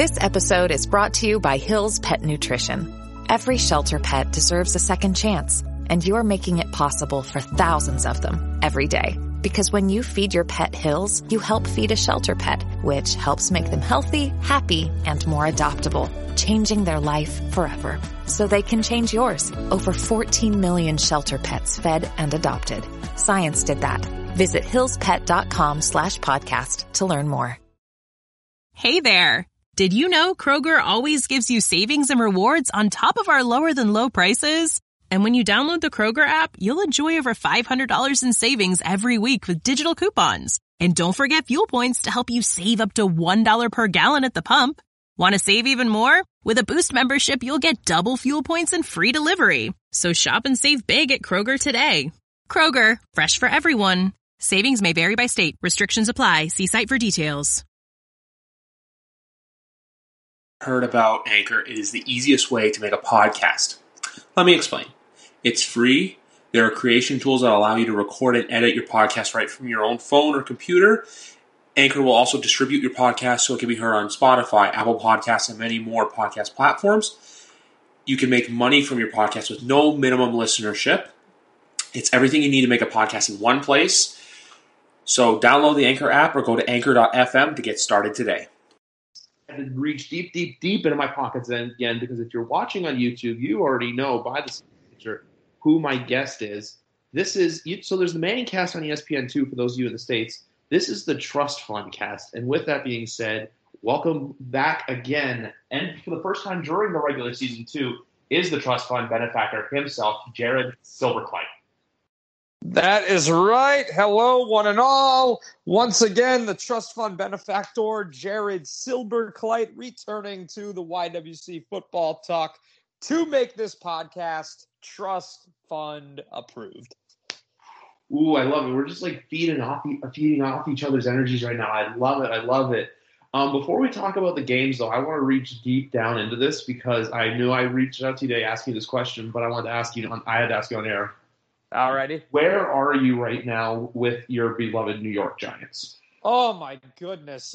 This episode is brought to you by Hill's Pet Nutrition. Every shelter pet deserves a second chance, and you're making it possible for thousands of them every day. Because when you feed your pet Hill's, you help feed a shelter pet, which helps make them healthy, happy, and more adoptable, changing their life forever. So they can change yours. Over 14 million shelter pets fed and adopted. Science did that. Visit hillspet.com/podcast to learn more. Hey there. Did you know Kroger always gives you savings and rewards on top of our lower than low prices? And when you download the Kroger app, you'll enjoy over $500 in savings every week with digital coupons. And don't forget fuel points to help you save up to $1 per gallon at the pump. Want to save even more? With a Boost membership, you'll get double fuel points and free delivery. So shop and save big at Kroger today. Kroger, fresh for everyone. Savings may vary by state. Restrictions apply. See site for details. Heard about Anchor, it is the easiest way to make a podcast. Let me explain. It's free. There are creation tools that allow you to record and edit your podcast right from your own phone or computer. Anchor will also distribute your podcast so it can be heard on Spotify, Apple Podcasts, and many more podcast platforms. You can make money from your podcast with no minimum listenership. It's everything you need to make a podcast in one place. So download the Anchor app or go to anchor.fm to get started today. To reach deep into my pockets again, because if you're watching on YouTube, you already know by the picture who my guest is. So there's the Manning cast on ESPN2 for those of you in the States. This is the Trust Fund cast. And with that being said, welcome back again. And for the first time during the regular season too, is the Trust Fund benefactor himself, Jared Silverclight. That is right. Hello, one and all. Once again, the Trust Fund benefactor, Jared Silverclight, returning to the YWC Football Talk to make this podcast Trust Fund approved. Ooh, I love it. We're just like feeding off each other's energies right now. I love it. Before we talk about the games, though, I want to reach deep down into this because I knew I reached out to you today asking this question, but I had to ask you on air. Alrighty. Where are you right now with your beloved New York Giants? Oh my goodness.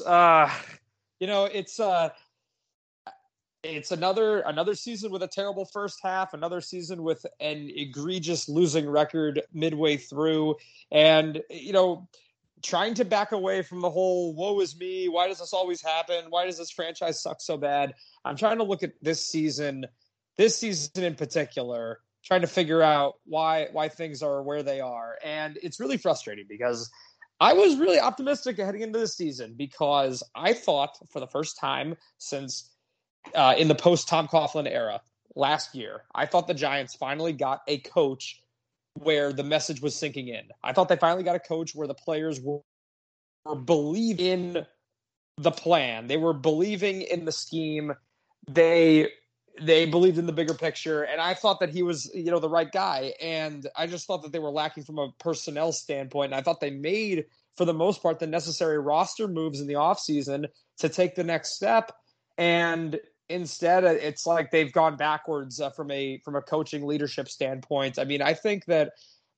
It's another season with a terrible first half, another season with an egregious losing record midway through, and trying to back away from the whole woe is me, why does this always happen? Why does this franchise suck so bad? I'm trying to look at this season in particular, trying to figure out why things are where they are. And it's really frustrating because I was really optimistic heading into this season because I thought for the first time since in the post-Tom Coughlin era last year, I thought the Giants finally got a coach where the message was sinking in. I thought they finally got a coach where the players were believing in the plan. They were believing in the scheme. They believed in the bigger picture, and I thought that he was, the right guy. And I just thought that they were lacking from a personnel standpoint. And I thought they made, for the most part, the necessary roster moves in the offseason to take the next step. And instead, it's like they've gone backwards from a coaching leadership standpoint. I mean, I think that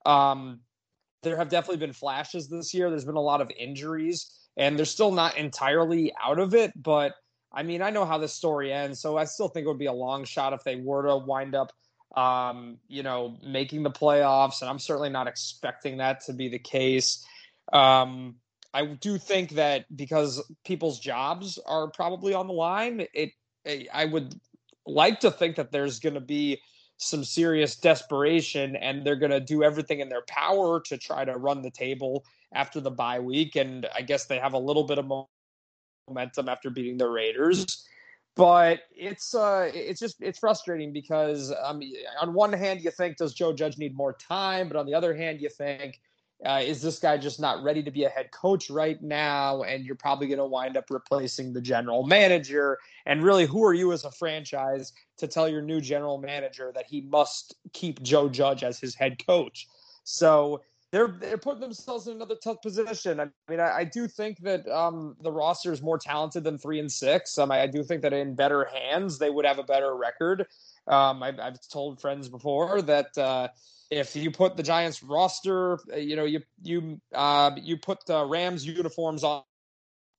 there have definitely been flashes this year. There's been a lot of injuries, and they're still not entirely out of it, but I mean, I know how this story ends, so I still think it would be a long shot if they were to wind up, making the playoffs, and I'm certainly not expecting that to be the case. I do think that because people's jobs are probably on the line, I would like to think that there's going to be some serious desperation, and they're going to do everything in their power to try to run the table after the bye week, and I guess they have a little bit of momentum after beating the Raiders, but it's frustrating because on one hand you think, does Joe Judge need more time? But on the other hand you think, is this guy just not ready to be a head coach right now? And you're probably going to wind up replacing the general manager. And really, who are you as a franchise to tell your new general manager that he must keep Joe Judge as his head coach? So they're putting themselves in another tough position. I mean, I do think that the roster is more talented than 3-6. I do think that in better hands, they would have a better record. I've told friends before that if you put the Giants roster, you put the Rams uniforms on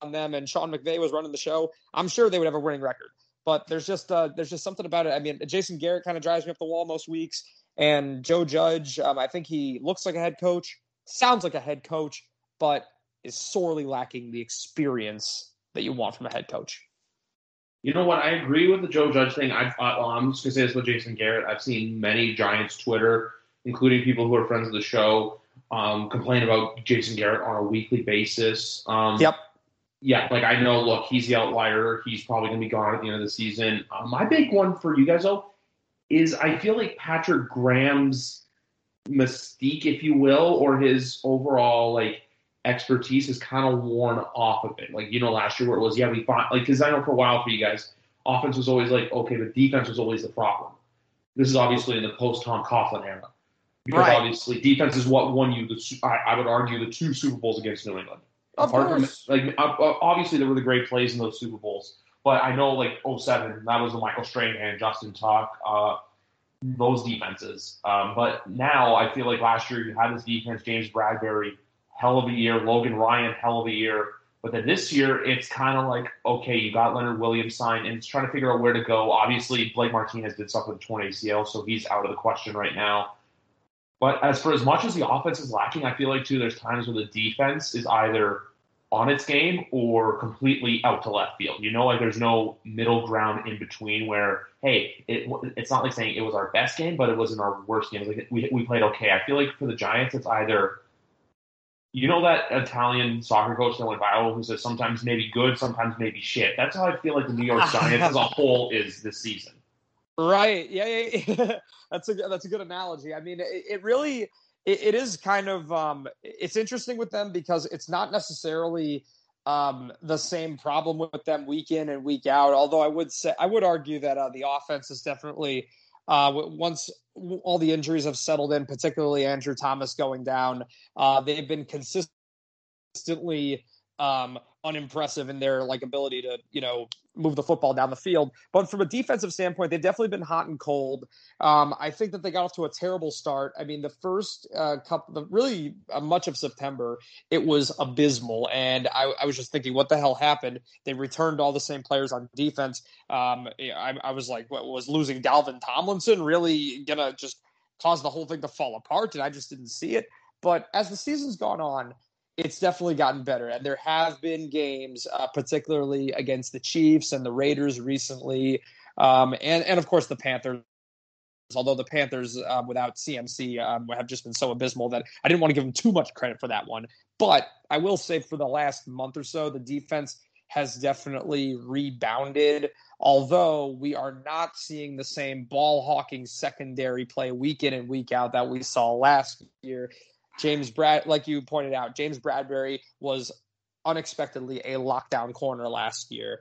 them and Sean McVay was running the show, I'm sure they would have a winning record. But there's just something about it. I mean, Jason Garrett kind of drives me up the wall most weeks, and Joe Judge, I think he looks like a head coach, sounds like a head coach, but is sorely lacking the experience that you want from a head coach. You know what? I agree with the Joe Judge thing. I'm just going to say this with Jason Garrett. I've seen many Giants Twitter, including people who are friends of the show, complain about Jason Garrett on a weekly basis. Yep. Yeah, like I know, look, he's the outlier. He's probably going to be gone at the end of the season. My big one for you guys, though, is I feel like Patrick Graham's mystique, if you will, or his overall, like, expertise is kind of worn off of it. Like, last year where it was, we fought, like, because I know for a while for you guys, offense was always like, okay, but defense was always the problem. This is obviously in the post-Tom Coughlin era. Because obviously defense is what won you, I would argue, the 2 Super Bowls against New England. Obviously there were the great plays in those Super Bowls. But I know, like, 2007, that was the Michael Strahan, Justin Tuck, those defenses. But now I feel like last year you had this defense, James Bradbury, hell of a year. Logan Ryan, hell of a year. But then this year, it's kind of like, okay, you got Leonard Williams signed, and it's trying to figure out where to go. Obviously, Blake Martinez did suffer the torn ACL, so he's out of the question right now. But as much as the offense is lacking, I feel like, too, there's times where the defense is either on its game or completely out to left field. Like there's no middle ground in between where, hey, it's not like saying it was our best game, but it wasn't our worst game. Like we played okay. I feel like for the Giants, it's either – that Italian soccer coach that went viral who says sometimes maybe good, sometimes maybe shit. That's how I feel like the New York Giants as a whole is this season. Right. Yeah. That's a good analogy. I mean, it really is kind of it's interesting with them because it's not necessarily the same problem with them week in and week out. Although I would argue that the offense is definitely once all the injuries have settled in, particularly Andrew Thomas going down, they've been consistently unimpressive in their ability to, move the football down the field. But from a defensive standpoint, they've definitely been hot and cold. I think that they got off to a terrible start. I mean, the first much of September, it was abysmal. And I was just thinking, what the hell happened? They returned all the same players on defense. I was like, what, was losing Dalvin Tomlinson really going to just cause the whole thing to fall apart? And I just didn't see it. But as the season's gone on, it's definitely gotten better. And there have been games, particularly against the Chiefs and the Raiders recently, and of course the Panthers, although the Panthers without CMC have just been so abysmal that I didn't want to give them too much credit for that one. But I will say for the last month or so, the defense has definitely rebounded, although we are not seeing the same ball-hawking secondary play week in and week out that we saw last year. Like you pointed out, James Bradbury was unexpectedly a lockdown corner last year,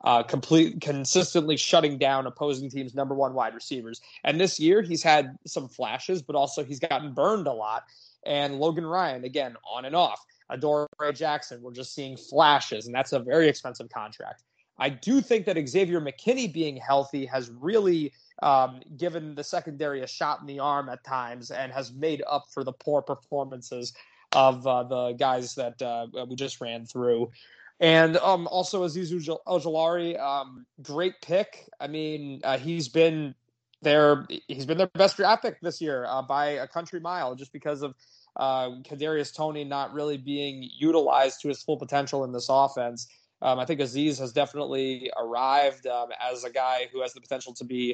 consistently shutting down opposing teams' number 1 wide receivers. And this year he's had some flashes, but also he's gotten burned a lot. And Logan Ryan, again, on and off. Adoree Jackson, we're just seeing flashes, and that's a very expensive contract. I do think that Xavier McKinney being healthy has really given the secondary a shot in the arm at times and has made up for the poor performances of the guys that we just ran through. And also Azeez Ojulari, great pick. I mean, he's been their best draft pick this year by a country mile, just because of Kadarius Toney not really being utilized to his full potential in this offense. I think Azeez has definitely arrived as a guy who has the potential to be,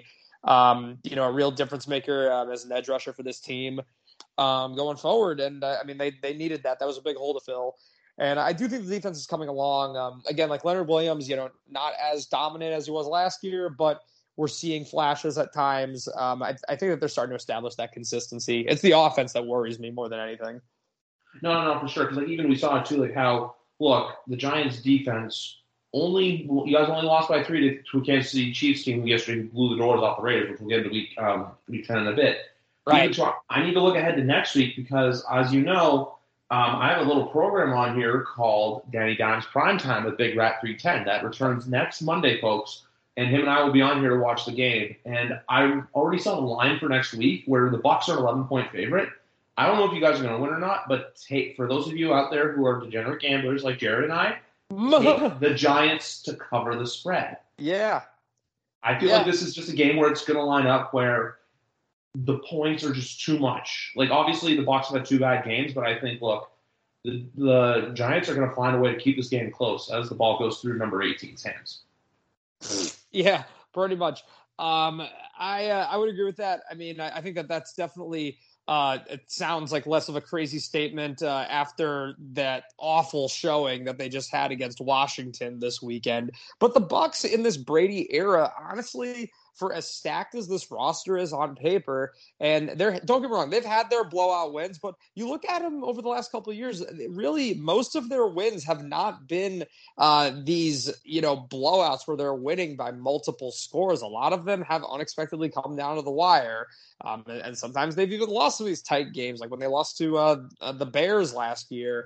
a real difference maker as an edge rusher for this team going forward. And I mean, they needed that. That was a big hole to fill. And I do think the defense is coming along. Again, like Leonard Williams, not as dominant as he was last year, but we're seeing flashes at times. I think that they're starting to establish that consistency. It's the offense that worries me more than anything. No, for sure. Because even we saw it too, like how, look, the Giants defense you guys only lost by 3 to a Kansas City Chiefs team who yesterday blew the doors off the Raiders, which we'll get into week 10 in a bit. Right. I need to look ahead to next week because, as you know, I have a little program on here called Danny Dimes Primetime with Big Rat 310 that returns next Monday, folks. And him and I will be on here to watch the game. And I already saw the line for next week where the Bucs are an 11-point favorite. I don't know if you guys are going to win or not, but for those of you out there who are degenerate gamblers like Jared and I, take the Giants to cover the spread. Yeah. I feel like this is just a game where it's going to line up where the points are just too much. Like, obviously, the Bucs have had 2 bad games, but I think, look, the Giants are going to find a way to keep this game close as the ball goes through number 18's hands. Yeah, pretty much. I would agree with that. I mean, I think that's definitely it sounds like less of a crazy statement after that awful showing that they just had against Washington this weekend. But the Bucs in this Brady era, honestly, for as stacked as this roster is on paper, and don't get me wrong, they've had their blowout wins, but you look at them over the last couple of years, really most of their wins have not been these, blowouts where they're winning by multiple scores. A lot of them have unexpectedly come down to the wire. And sometimes they've even lost some of these tight games, like when they lost to the Bears last year.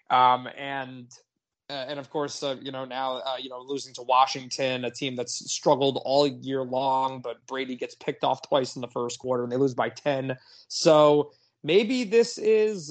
And of course, now, losing to Washington, a team that's struggled all year long, but Brady gets picked off twice in the first quarter and they lose by 10. So maybe this is,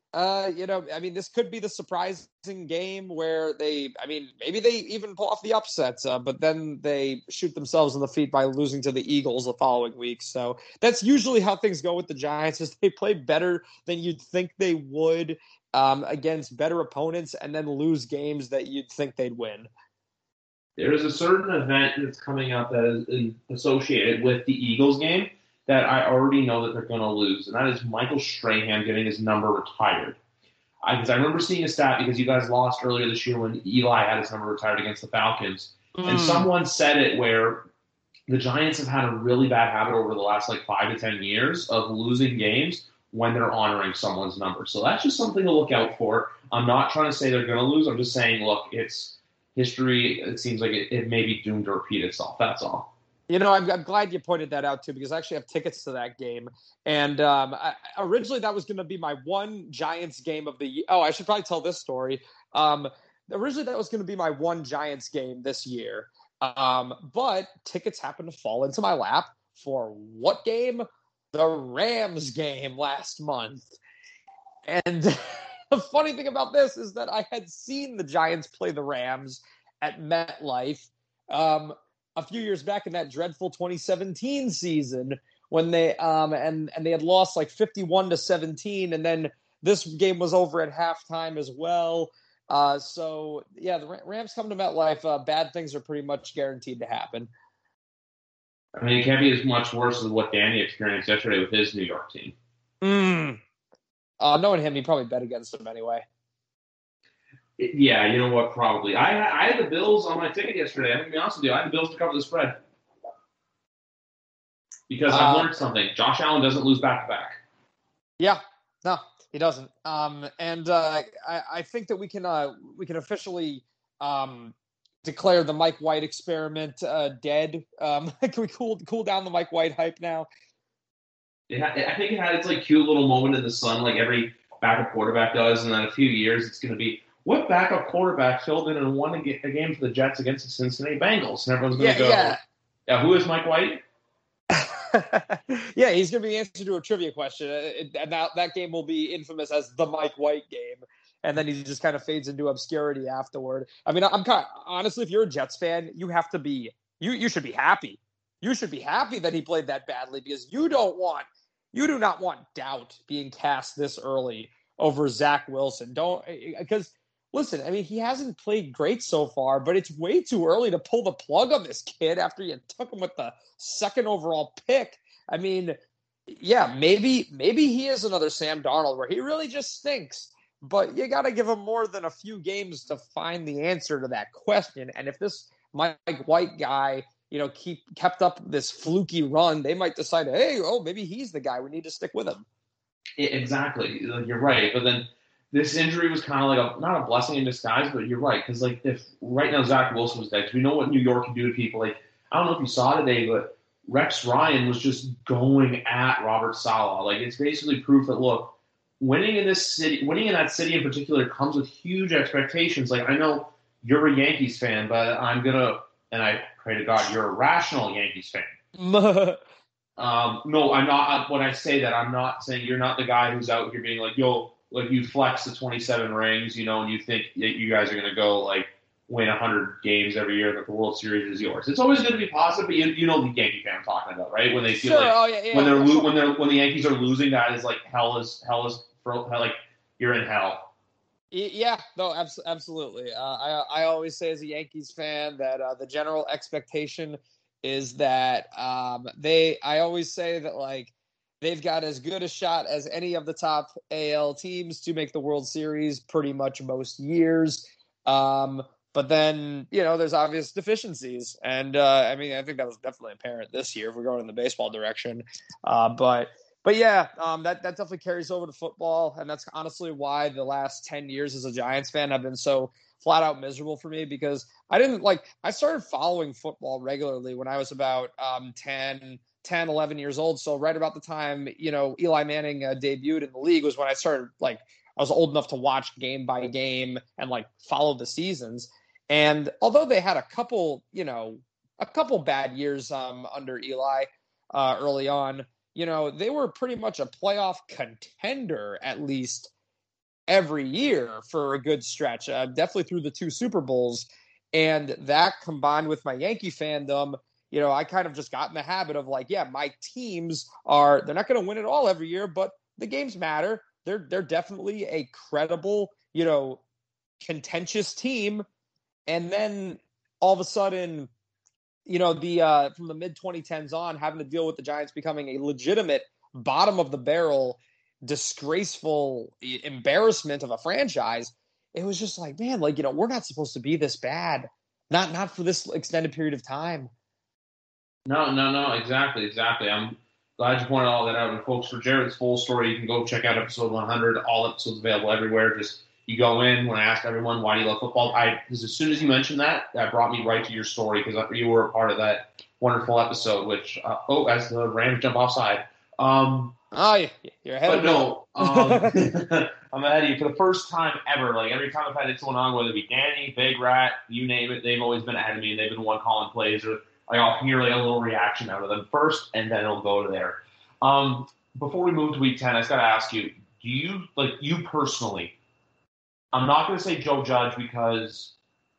this could be the surprising game where maybe they even pull off the upsets, but then they shoot themselves in the feet by losing to the Eagles the following week. So that's usually how things go with the Giants, is they play better than you'd think they would against better opponents and then lose games that you'd think they'd win. There is a certain event that's coming up that is associated with the Eagles game that I already know that they're going to lose, and that is Michael Strahan getting his number retired. Because I remember seeing a stat, because you guys lost earlier this year when Eli had his number retired against the Falcons, and someone said it where the Giants have had a really bad habit over the last 5 to 10 years of losing games when they're honoring someone's number. So that's just something to look out for. I'm not trying to say they're going to lose. I'm just saying, look, it's history. It seems like it may be doomed to repeat itself. That's all. I'm glad you pointed that out, too, because I actually have tickets to that game. And originally that was going to be my one Giants game of the year. Oh, I should probably tell this story. Originally that was going to be my one Giants game this year. But tickets happened to fall into my lap for what game? The Rams game last month. And the funny thing about this is that I had seen the Giants play the Rams at MetLife a few years back in that dreadful 2017 season when they and they had lost 51-17, and then this game was over at halftime as well. So yeah, the Rams come to MetLife. Bad things are pretty much guaranteed to happen. I mean, it can't be as much worse as what Danny experienced yesterday with his New York team. Knowing him, he probably bet against him anyway. Yeah, you know what? Probably. I had the Bills on my ticket yesterday. I'm going to be honest with you. I had the Bills to cover the spread. Because I've learned something. Josh Allen doesn't lose back-to-back. Yeah. No, he doesn't. I think that we can officially declare the Mike White experiment dead. Can we cool down the Mike White hype now? I think it had its cute little moment in the sun, like every backup quarterback does, and then in a few years it's going to be, what backup quarterback filled in and won a game for the Jets against the Cincinnati Bengals? And everyone's going to go, yeah, who is Mike White? Yeah, he's going to be the answer to a trivia question, and that game will be infamous as the Mike White game. And then he just kind of fades into obscurity afterward. I mean, I'm kind of, honestly, if you're a Jets fan, you have to be, you should be happy. You should be happy that he played that badly, because you do not want doubt being cast this early over Zach Wilson. Because listen, I mean, he hasn't played great so far, but it's way too early to pull the plug on this kid after you took him with the second overall pick. I mean, yeah, maybe he is another Sam Darnold where he really just stinks. But you got to give him more than a few games to find the answer to that question. And if this Mike White guy, kept up this fluky run, they might decide, maybe he's the guy. We need to stick with him. Exactly. You're right. But then this injury was kind of not a blessing in disguise, but you're right. Because if right now Zach Wilson was dead, because we know what New York can do to people. I don't know if you saw today, but Rex Ryan was just going at Robert Saleh. It's basically proof that, look, winning in that city in particular comes with huge expectations. I know you're a Yankees fan, but and I pray to God you're a rational Yankees fan. No, I'm not. When I say that, I'm not saying you're not the guy who's out here being you flex the 27 rings, and you think that you guys are going to go win 100 games every year, that the World Series is yours. It's always going to be positive, but you know the Yankee fan I'm talking about, right? When they feel when the Yankees are losing, that is like hell is like you're in hell. Yeah, no, absolutely. I always say as a Yankees fan that the general expectation is that I always say that like they've got as good a shot as any of the top AL teams to make the World Series pretty much most years. But then, there's obvious deficiencies. And I think that was definitely apparent this year if we're going in the baseball direction. But yeah, that definitely carries over to football. And that's honestly why the last 10 years as a Giants fan have been so flat out miserable for me, because I started following football regularly when I was about 10, 11 years old. So right about the time, Eli Manning debuted in the league was when I started, I was old enough to watch game by game and follow the seasons. And although they had a couple bad years under Eli early on, they were pretty much a playoff contender at least every year for a good stretch, definitely through the 2 Super Bowls. And that combined with my Yankee fandom, I kind of just got in the habit of my teams they're not going to win it all every year, but the games matter. They're definitely a credible, contentious team. And then all of a sudden, from the mid 2010s on, having to deal with the Giants becoming a legitimate bottom of the barrel, disgraceful embarrassment of a franchise, it was just man, we're not supposed to be this bad. Not for this extended period of time. No, exactly. I'm glad you pointed all that out. And folks, for Jared's full story, you can go check out episode 100. All episodes available everywhere. Just you go in. When I asked everyone why do you love football, because as soon as you mentioned that brought me right to your story, because you were a part of that wonderful episode. Which as the Rams jump offside. You're ahead of me. No, I'm ahead of you for the first time ever. Every time I've had someone on, whether it be Danny, Big Rat, you name it, they've always been ahead of me, and they've been the one calling plays, or I'll hear a little reaction out of them first, and then it'll go to there. Before we move to Week 10, I just got to ask you, do you, you personally, I'm not going to say Joe Judge because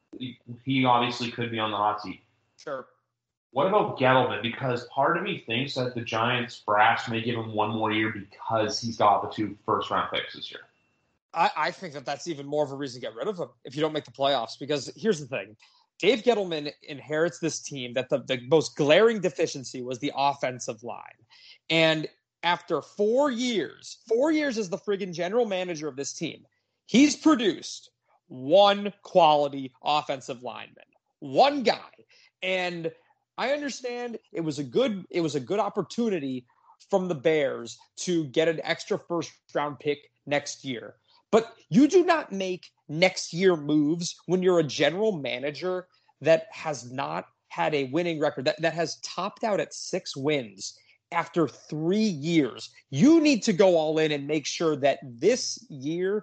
he obviously could be on the hot seat. Sure. What about Gettleman? Because part of me thinks that the Giants brass may give him one more year because he's got the 2 first-round picks this year. I think that's even more of a reason to get rid of him if you don't make the playoffs. Because here's the thing. Dave Gettleman inherits this team that the most glaring deficiency was the offensive line. And after 4 years as the friggin' general manager of this team, he's produced one quality offensive lineman, one guy. And I understand it was a good opportunity from the Bears to get an extra first-round pick next year. But you do not make next year moves when you're a general manager that has not had a winning record, that has topped out at 6 wins after 3 years. You need to go all in and make sure that this year,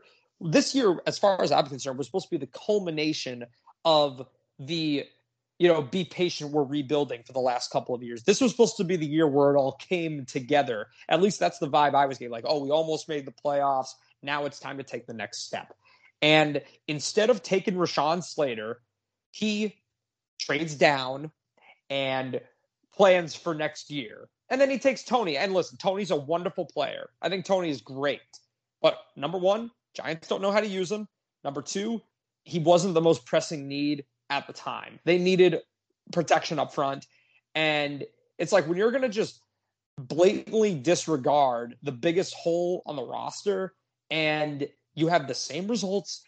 as far as I'm concerned, was supposed to be the culmination of the be patient, we're rebuilding for the last couple of years. This was supposed to be the year where it all came together. At least that's the vibe I was getting. We almost made the playoffs. Now it's time to take the next step. And instead of taking Rashawn Slater, he trades down and plans for next year. And then he takes Tony. And listen, Tony's a wonderful player. I think Tony is great. But number one, Giants don't know how to use him. Number two, he wasn't the most pressing need at the time. They needed protection up front. And it's when you're going to just blatantly disregard the biggest hole on the roster and you have the same results,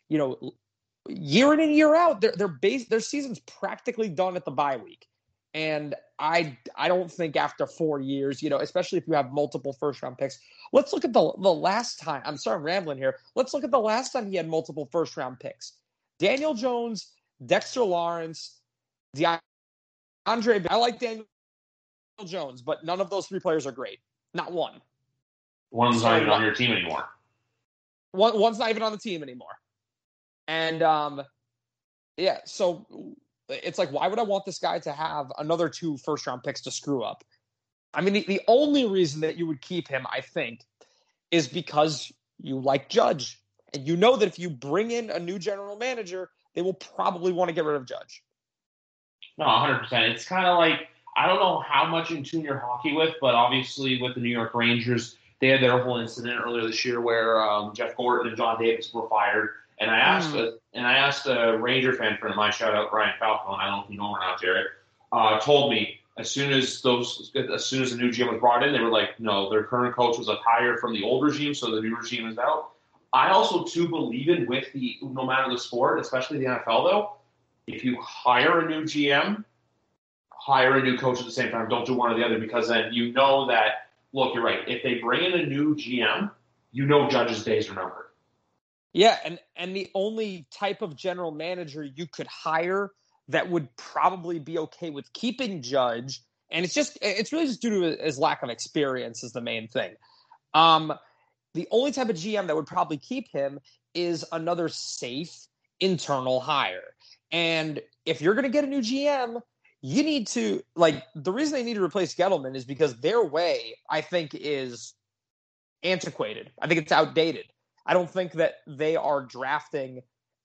year in and year out, their season's practically done at the bye week. And I don't think after 4 years, especially if you have multiple first-round picks. Let's look at the last time. I'm sorry, I'm rambling here. Let's look at the last time he had multiple first-round picks. Daniel Jones, Dexter Lawrence, DeAndre. I like Daniel Jones, but none of those 3 players are great. Not one. One's not even on your team anymore. One's not even on the team anymore. And, so it's why would I want this guy to have another 2 first-round picks to screw up? I mean, the only reason that you would keep him, I think, is because you like Judge. And you know that if you bring in a new general manager, they will probably want to get rid of Judge. No, 100%. It's kind of like, I don't know how much in tune you're hockey with, but obviously with the New York Rangers, they had their whole incident earlier this year where Jeff Gorton and John Davis were fired. And I asked a Ranger fan friend of mine, shout out Ryan Falcone, I don't know if you know him or not, Jared, told me as soon as the new GM was brought in, they were like, no, their current coach was a hire from the old regime, so the new regime is out. I also too believe in with no matter the sport, especially the NFL though, if you hire a new GM, hire a new coach at the same time. Don't do one or the other, because then you know that, look, you're right. If they bring in a new GM, you know Judge's days are numbered. Yeah, and the only type of general manager you could hire that would probably be okay with keeping Judge, and it's really just due to his lack of experience is the main thing. The only type of GM that would probably keep him is another safe internal hire. And if you're going to get a new GM, you need to, like, the reason they need to replace Gettleman is because their way, I think, is antiquated. I think it's outdated. I don't think that they are drafting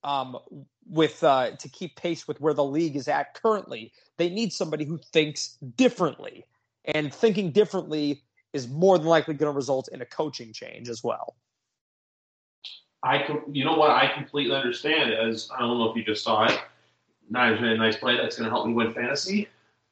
to keep pace with where the league is at currently. They need somebody who thinks differently, and thinking differently is more than likely going to result in a coaching change as well. You know what? I completely understand. As I don't know if you just saw it. Nice play. That's going to help me win fantasy.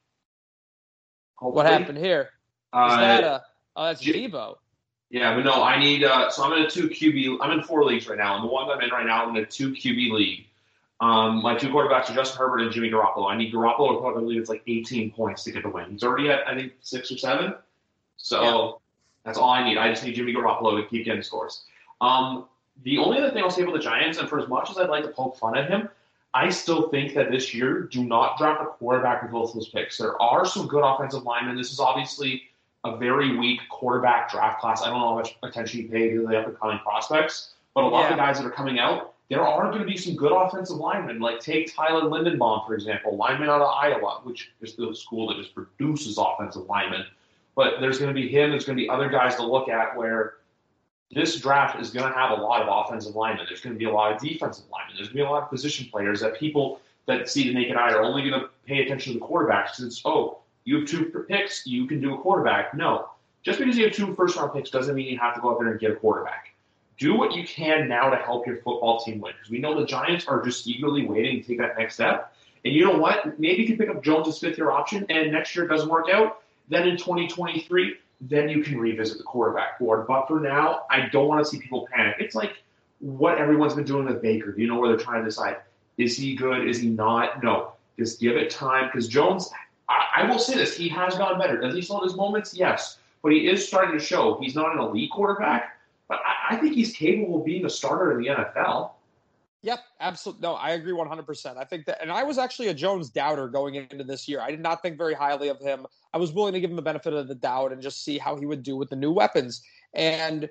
What Hopefully. happened here? Is that that's Debo. Yeah, but no, I need. So I'm in a 2 QB. I'm in 4 leagues right now, and the one I'm in right now, I'm in a 2 QB league. My 2 quarterbacks are Justin Herbert and Jimmy Garoppolo. I need Garoppolo to put up, I believe it's like 18 points to get the win. He's already at, I think, 6 or 7. So That's all I need. I just need Jimmy Garoppolo to keep getting scores. The only other thing I'll say about the Giants, and for as much as I'd like to poke fun at him, I still think that this year, do not draft a quarterback with both those picks. There are some good offensive linemen. This is obviously a very weak quarterback draft class. I don't know how much attention you pay to the up-and-coming prospects, but a lot of the guys that are coming out, there are going to be some good offensive linemen. Like take Tyler Lindenbaum, for example, lineman out of Iowa, which is the school that just produces offensive linemen. But there's going to be him. There's going to be other guys to look at where this draft is going to have a lot of offensive linemen. There's going to be a lot of defensive linemen. There's going to be a lot of position players that people that see the naked eye are only going to pay attention to the quarterbacks since, you have 2 picks, you can do a quarterback. No. Just because you have 2 first-round picks doesn't mean you have to go out there and get a quarterback. Do what you can now to help your football team win. Because we know the Giants are just eagerly waiting to take that next step. And you know what? Maybe you can pick up Jones as 5th-year option, and next year it doesn't work out. Then in 2023, then you can revisit the quarterback board. But for now, I don't want to see people panic. It's like what everyone's been doing with Baker. Do you know where they're trying to decide? Is he good? Is he not? No. Just give it time. Because Jones, I will say this, he has gotten better. Does he still have his moments? Yes. But he is starting to show he's not an elite quarterback. But I think he's capable of being a starter in the NFL. Yep, absolutely. No, I agree 100%. I think that, and I was actually a Jones doubter going into this year. I did not think very highly of him. I was willing to give him the benefit of the doubt and just see how he would do with the new weapons. And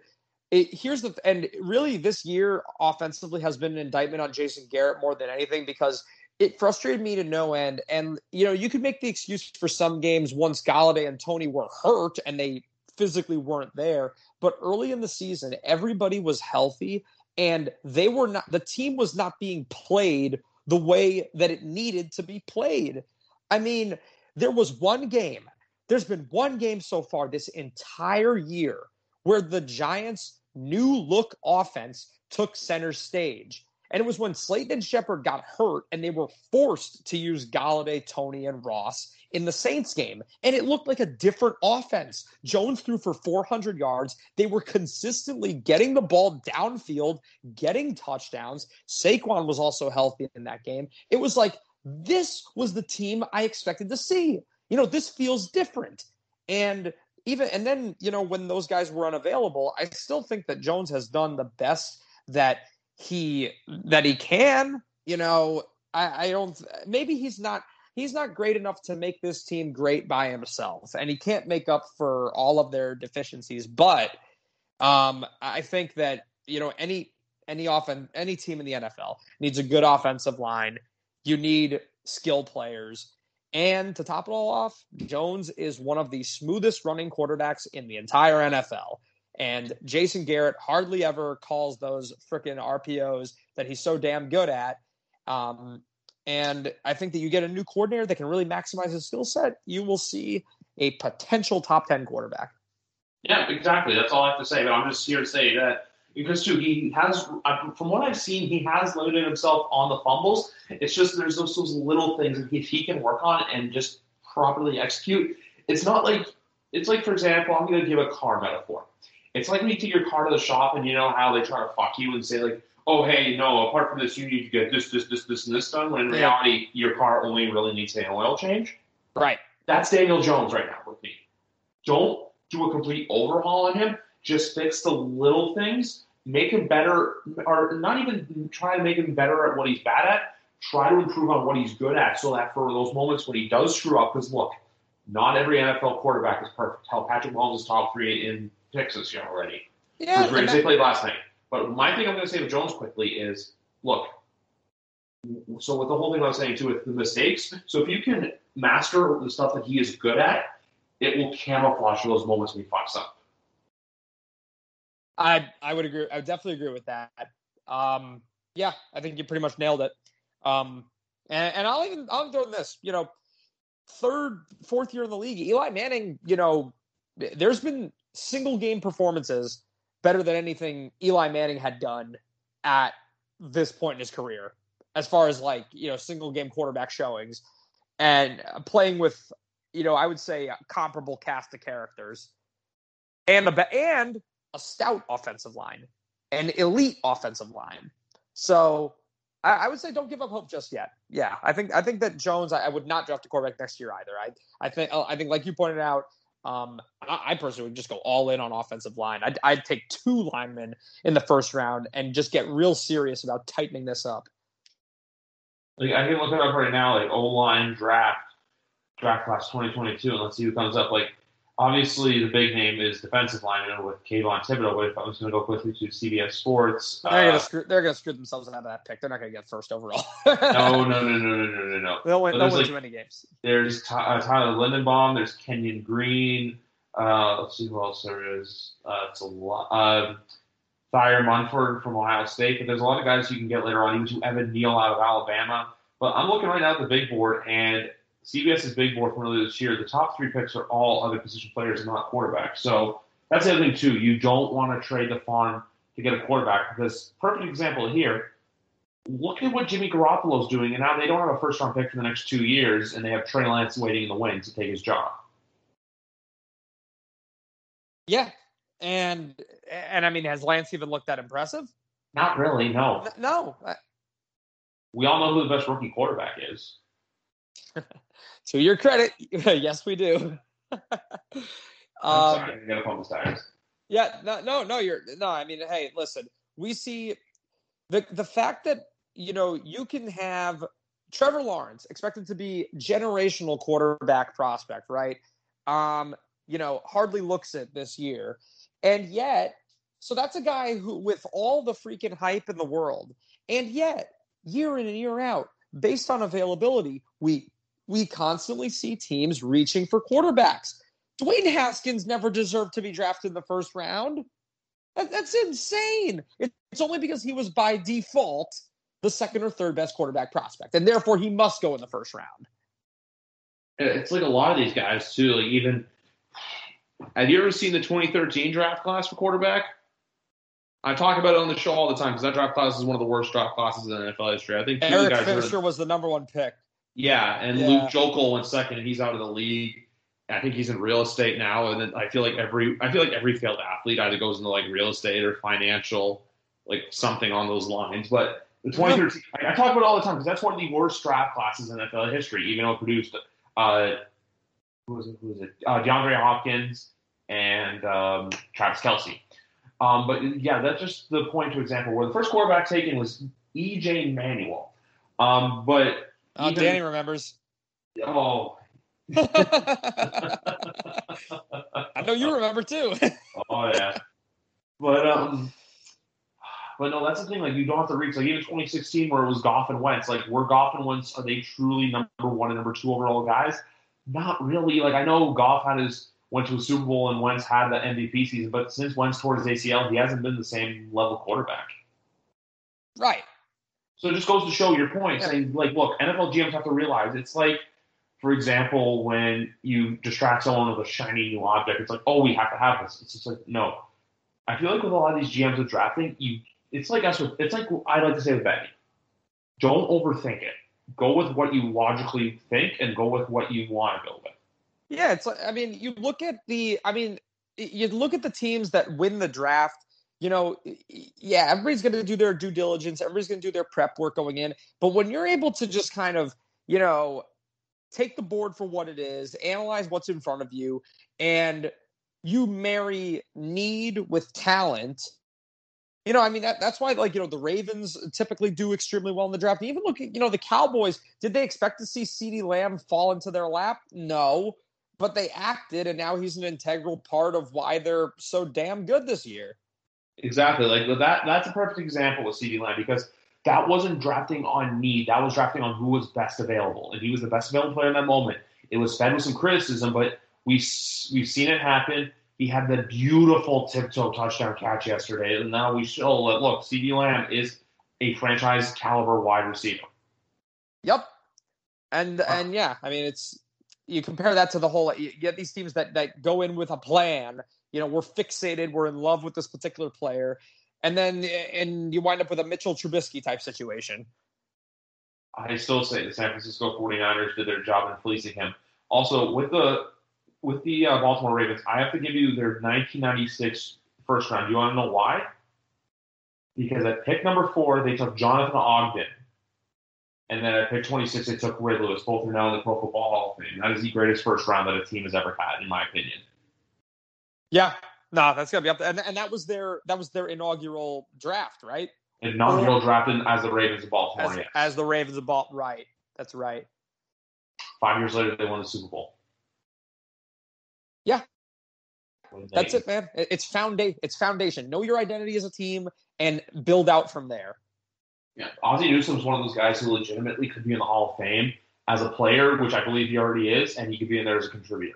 really this year offensively has been an indictment on Jason Garrett more than anything, because it frustrated me to no end. And, you could make the excuse for some games once Golladay and Toney were hurt and they physically weren't there. But early in the season, everybody was healthy. And the team was not being played the way that it needed to be played. I mean, there's been one game so far this entire year where the Giants' new look offense took center stage. And it was when Slayton and Shepard got hurt and they were forced to use Golladay, Toney, and Ross in the Saints game. And it looked like a different offense. Jones threw for 400 yards. They were consistently getting the ball downfield, getting touchdowns. Saquon was also healthy in that game. It was like, this was the team I expected to see. This feels different. And then, when those guys were unavailable, I still think that Jones has done the best that he can. Maybe he's not great enough to make this team great by himself, and he can't make up for all of their deficiencies. But I think that, any team in the NFL needs a good offensive line. You need skill players. And to top it all off, Jones is one of the smoothest running quarterbacks in the entire NFL. And Jason Garrett hardly ever calls those frickin' RPOs that he's so damn good at. And I think that you get a new coordinator that can really maximize his skill set, you will see a potential top 10 quarterback. Yeah, exactly. That's all I have to say. But I'm just here to say that because, too, he has, from what I've seen, he has limited himself on the fumbles. It's just there's those little things that if he can work on and just properly execute, it's not like, it's like, for example, I'm going to give a car metaphor. It's like when you take your car to the shop and you know how they try to fuck you and say, like, oh, hey, no, apart from this, you need to get this, and this done, when in reality, your car only really needs an oil change. Right. That's Daniel Jones right now with me. Don't do a complete overhaul on him. Just fix the little things. Make him better, or not even try to make him better at what he's bad at. Try to improve on what he's good at so that for those moments when he does screw up, because look, not every NFL quarterback is perfect. Hell, Patrick Mahomes is top 3 in picks this year already. Yeah. As great as they played last night. But my thing I'm going to say with Jones quickly is, look, so with the whole thing I was saying too with the mistakes, so if you can master the stuff that he is good at, it will camouflage those moments when he fucks up. I would agree. I would definitely agree with that. Yeah, I think you pretty much nailed it. And I'll throw in this, fourth year in the league, Eli Manning, there's been single game performances better than anything Eli Manning had done at this point in his career, as far as single game quarterback showings and playing with, I would say a comparable cast of characters and a stout offensive line, an elite offensive line. So I would say don't give up hope just yet. Yeah, I think that Jones, I would not draft a quarterback next year either. I think like you pointed out, I personally would just go all in on offensive line. I'd take 2 linemen in the first round and just get real serious about tightening this up. Like, I can look it up right now, like O-line draft class 2022, and let's see who comes up. Like, obviously, the big name is defensive lineman with Kayvon Thibodeau, but if I was going to go quickly to CBS Sports... They're going to screw themselves out of that pick. They're not going to get first overall. No. They'll win too many games. There's Tyler Lindenbaum. There's Kenyon Green. Let's see who else there is. It's a lot. Thayer Munford from Ohio State. But there's a lot of guys you can get later on, even to Evan Neal out of Alabama. But I'm looking right now at the big board, and CBS's big board from earlier this year, the top 3 picks are all other position players and not quarterbacks. So that's the other thing, too. You don't want to trade the farm to get a quarterback because, perfect example here, look at what Jimmy Garoppolo's doing, and now they don't have a first-round pick for the next 2 years, and they have Trey Lance waiting in the wings to take his job. Yeah, and I mean, has Lance even looked that impressive? Not really, no. No. We all know who the best rookie quarterback is. To your credit, yes, we do. I'm sorry, I gotta pump the tires. Yeah, no. I mean, hey, listen, we see the fact that you can have Trevor Lawrence expected to be generational quarterback prospect, right? Hardly looks it this year, and yet, so that's a guy who, with all the freaking hype in the world, and yet year in and year out, based on availability, we constantly see teams reaching for quarterbacks. Dwayne Haskins never deserved to be drafted in the first round. That's insane. It's only because he was by default the second or third best quarterback prospect, and therefore he must go in the first round. It's like a lot of these guys, too. Like, even, have you ever seen the 2013 draft class for quarterback? I talk about it on the show all the time because that draft class is one of the worst draft classes in NFL history. I think Eric Fisher was the number 1 pick. Yeah, and Luke Jokel went second, and he's out of the league. I think he's in real estate now, and then I feel like every failed athlete either goes into like real estate or financial, like something on those lines. But the 2013, I talk about it all the time because that's one of the worst draft classes in NFL history. Even though it produced who was it? DeAndre Hopkins and Travis Kelce. But yeah, that's just the point to example where the first quarterback taken was E.J. Manuel. Danny remembers. Oh. I know you remember too. Oh yeah. But no, that's the thing. Like, you don't have to reach. Like, even 2016, where it was Goff and Wentz. Like, were Goff and Wentz, are they truly number 1 and number 2 overall guys? Not really. Like, I know Goff went to a Super Bowl and Wentz had the MVP season, but since Wentz tore his ACL, he hasn't been the same level quarterback. Right. So it just goes to show your point, saying, like, look, NFL GMs have to realize it's like, for example, when you distract someone with a shiny new object, it's like, oh, we have to have this. It's just like, no. I feel like with a lot of these GMs with drafting, it's like I like to say with betting. Don't overthink it. Go with what you logically think and go with what you want to go with. Yeah, it's like, I mean, you look at the teams that win the draft. Yeah, everybody's going to do their due diligence. Everybody's going to do their prep work going in. But when you're able to just kind of, take the board for what it is, analyze what's in front of you, and you marry need with talent. That's why, the Ravens typically do extremely well in the draft. And even look at, the Cowboys, did they expect to see CeeDee Lamb fall into their lap? No, but they acted, and now he's an integral part of why they're so damn good this year. Exactly. That's a perfect example with CeeDee Lamb, because that wasn't drafting on need. That was drafting on who was best available. And he was the best available player in that moment. It was fed with some criticism, but we've seen it happen. He had the beautiful tiptoe touchdown catch yesterday. And now we show that, look, CeeDee Lamb is a franchise caliber wide receiver. Yep. And yeah, you compare that to the whole, you get these teams that go in with a plan. We're fixated. We're in love with this particular player. And you wind up with a Mitchell Trubisky type situation. I still say the San Francisco 49ers did their job in fleecing him. Also, with the Baltimore Ravens, I have to give you their 1996 first round. Do you want to know why? Because at pick number 4, they took Jonathan Ogden. And then at pick 26, they took Ray Lewis. Both are now in the Pro Football Hall of Fame. That is the greatest first round that a team has ever had, in my opinion. Yeah. No, that's gonna be up there. And that was their inaugural draft, right? Inaugural draft as the Ravens of Baltimore. As the Ravens of Baltimore, right? That's right. 5 years later, they won the Super Bowl. Yeah, that's it, man. It's foundation. Know your identity as a team and build out from there. Yeah, Ozzie Newsome's one of those guys who legitimately could be in the Hall of Fame as a player, which I believe he already is, and he could be in there as a contributor.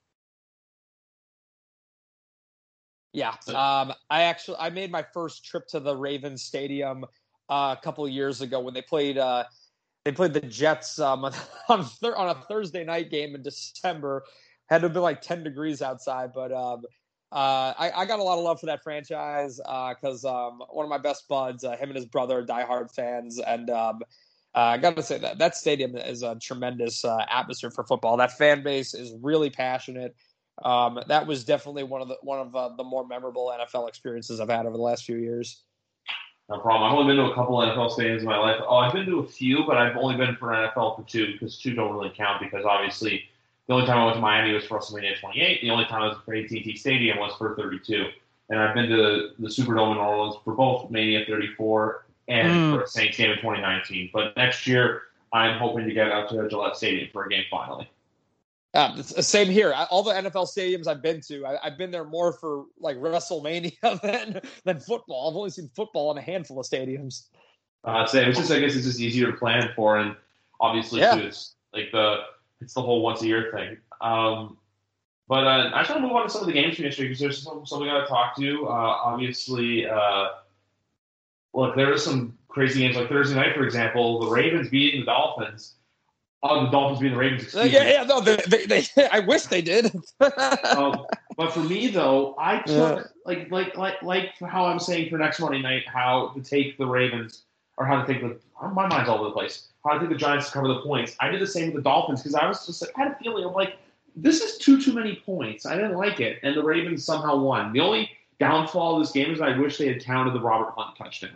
Yeah, I made my first trip to the Ravens Stadium a couple of years ago when they played the Jets on a Thursday night game in December. Had to have been like 10 degrees outside, but I got a lot of love for that franchise because one of my best buds, him and his brother, are diehard fans, and I got to say that stadium is a tremendous atmosphere for football. That fan base is really passionate. That was definitely one of the more memorable NFL experiences I've had over the last few years. No problem. I've only been to a couple of NFL stadiums in my life. I've been to a few, but I've only been for NFL for 2 because 2 don't really count because obviously the only time I went to Miami was for WrestleMania 28. The only time I was for AT&T Stadium was for 32. And I've been to the Superdome in New Orleans for both Mania 34 and for Saints game in 2019. But next year, I'm hoping to get out to Gillette Stadium for a game finally. Same here. All the NFL stadiums I've been to, I've been there more for like WrestleMania than football. I've only seen football in a handful of stadiums. Same. It's just, I guess it's just easier to plan for, and obviously too, it's like it's the whole once a year thing. But I just want to move on to some of the games from yesterday because there's some we got to talk to. Obviously, look, there are some crazy games like Thursday night, for example, the Ravens beating the Dolphins. The Dolphins beating the Ravens. They I wish they did. But for me, though, I took like how I'm saying for next Monday night, how to take the Ravens or how to take my mind's all over the place. How to take the Giants to cover the points. I did the same with the Dolphins because I was just like, I had a feeling I'm like, this is too many points. I didn't like it, and the Ravens somehow won. The only downfall of this game is I wish they had counted the Robert Hunt touchdown.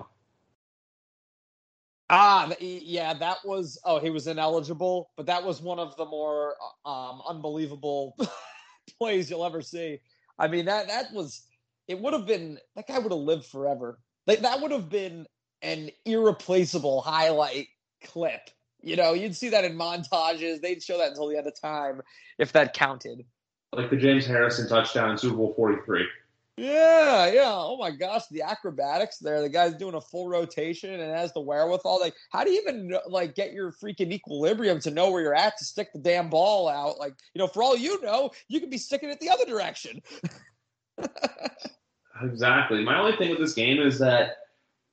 Yeah, that was. Oh, he was ineligible, but that was one of the more unbelievable plays you'll ever see. I mean, that was. It would have been that guy would have lived forever. Like that would have been an irreplaceable highlight clip. You know, you'd see that in montages. They'd show that until the end of time if that counted. Like the James Harrison touchdown in Super Bowl 43. Yeah. Oh my gosh, the acrobatics there. The guy's doing a full rotation and has the wherewithal. Like, how do you even get your freaking equilibrium to know where you're at to stick the damn ball out? Like, for all you know, you could be sticking it the other direction. Exactly. My only thing with this game is that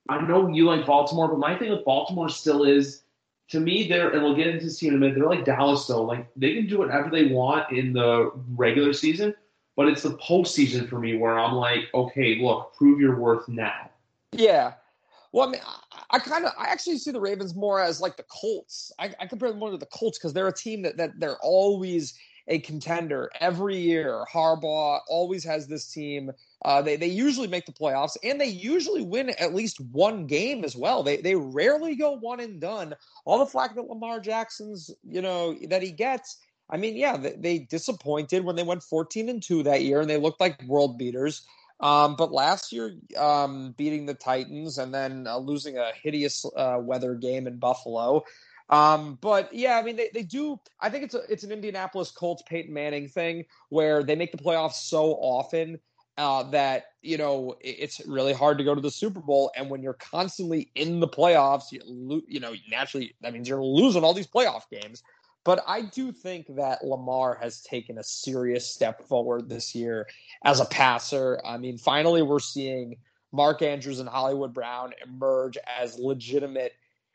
I know you like Baltimore, but my thing with Baltimore still is, to me, and we'll get into this in a minute, they're like Dallas, though. Like, they can do whatever they want in the regular season, but it's the postseason for me where I'm like, okay, look, prove your worth now. Yeah. Well, I mean, I actually see the Ravens more as like the Colts. I compare them more to the Colts because they're a team that they're always a contender every year. Harbaugh always has this team. They usually make the playoffs, and they usually win at least one game as well. They rarely go one and done. All the flack that Lamar Jackson's, that he gets. I mean, yeah, they disappointed when they went 14-2 that year, and they looked like world beaters. But last year, beating the Titans and then losing a hideous weather game in Buffalo. But yeah, I mean, they do. I think it's an Indianapolis Colts Peyton Manning thing where they make the playoffs so often that it's really hard to go to the Super Bowl. And when you're constantly in the playoffs, naturally that means you're losing all these playoff games. But I do think that Lamar has taken a serious step forward this year as a passer. I mean, finally we're seeing Mark Andrews and Hollywood Brown emerge as legitimate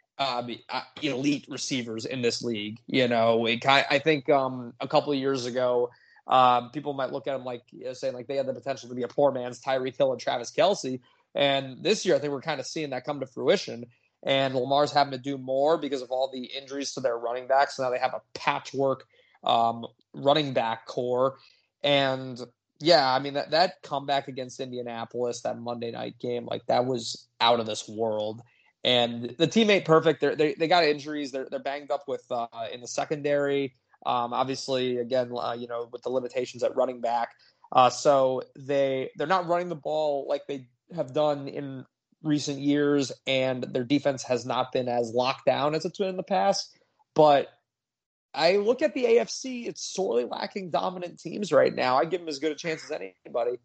elite receivers in this league. I think a couple of years ago, people might look at them like saying like they had the potential to be a poor man's Tyreek Hill and Travis Kelce. And this year, I think we're kind of seeing that come to fruition. And Lamar's having to do more because of all the injuries to their running backs. So now they have a patchwork running back core. And yeah, I mean, that comeback against Indianapolis, that Monday night game, like that was out of this world. And the team ain't perfect. They got injuries. They're banged up with in the secondary. Obviously, again, with the limitations at running back. So they're not running the ball like they have done in recent years, and their defense has not been as locked down as it's been in the past. But I look at the AFC, it's sorely lacking dominant teams right now. I give them as good a chance as anybody.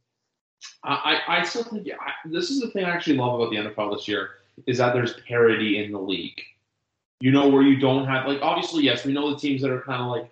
I still think this is the thing I actually love about the NFL this year is that there's parity in the league. Where you don't have, like, obviously, yes, we know the teams that are kind of like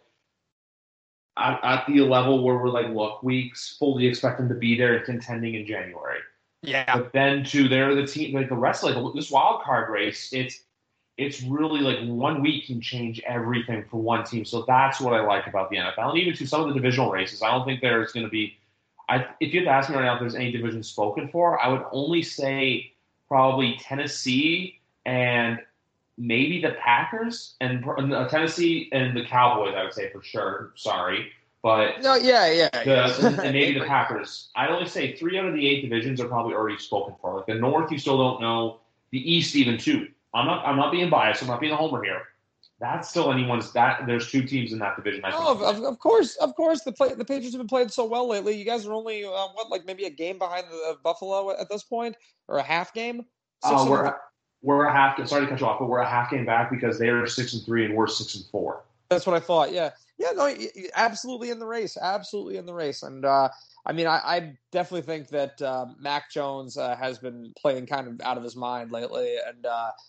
at the level where we're like, look, we fully expect them to be there and contending in January. Yeah. But then, too, they're the team, like the rest, like this wild card race, it's really like 1 week can change everything for one team. So that's what I like about the NFL. And even to some of the divisional races, I don't think there's going to be if you had to ask me right now if there's any division spoken for, I would only say probably Tennessee and maybe the Packers and Tennessee and the Cowboys, I would say for sure. Sorry. But no, yeah. And maybe the Packers. I'd only say 3 out of the 8 divisions are probably already spoken for. Like the North, you still don't know. The East, even too. I'm not being biased. I'm not being a homer here. That's still anyone's. There's 2 teams in that division. Of course. The Patriots have been playing so well lately. You guys are only maybe a game behind the Buffalo at this point, or a half game. We're a half. Sorry to cut you off, but we're a half game back because they are 6-3 and we're 6-4. That's what I thought. Yeah. No, absolutely in the race. And I mean, I definitely think that Mac Jones has been playing kind of out of his mind lately, and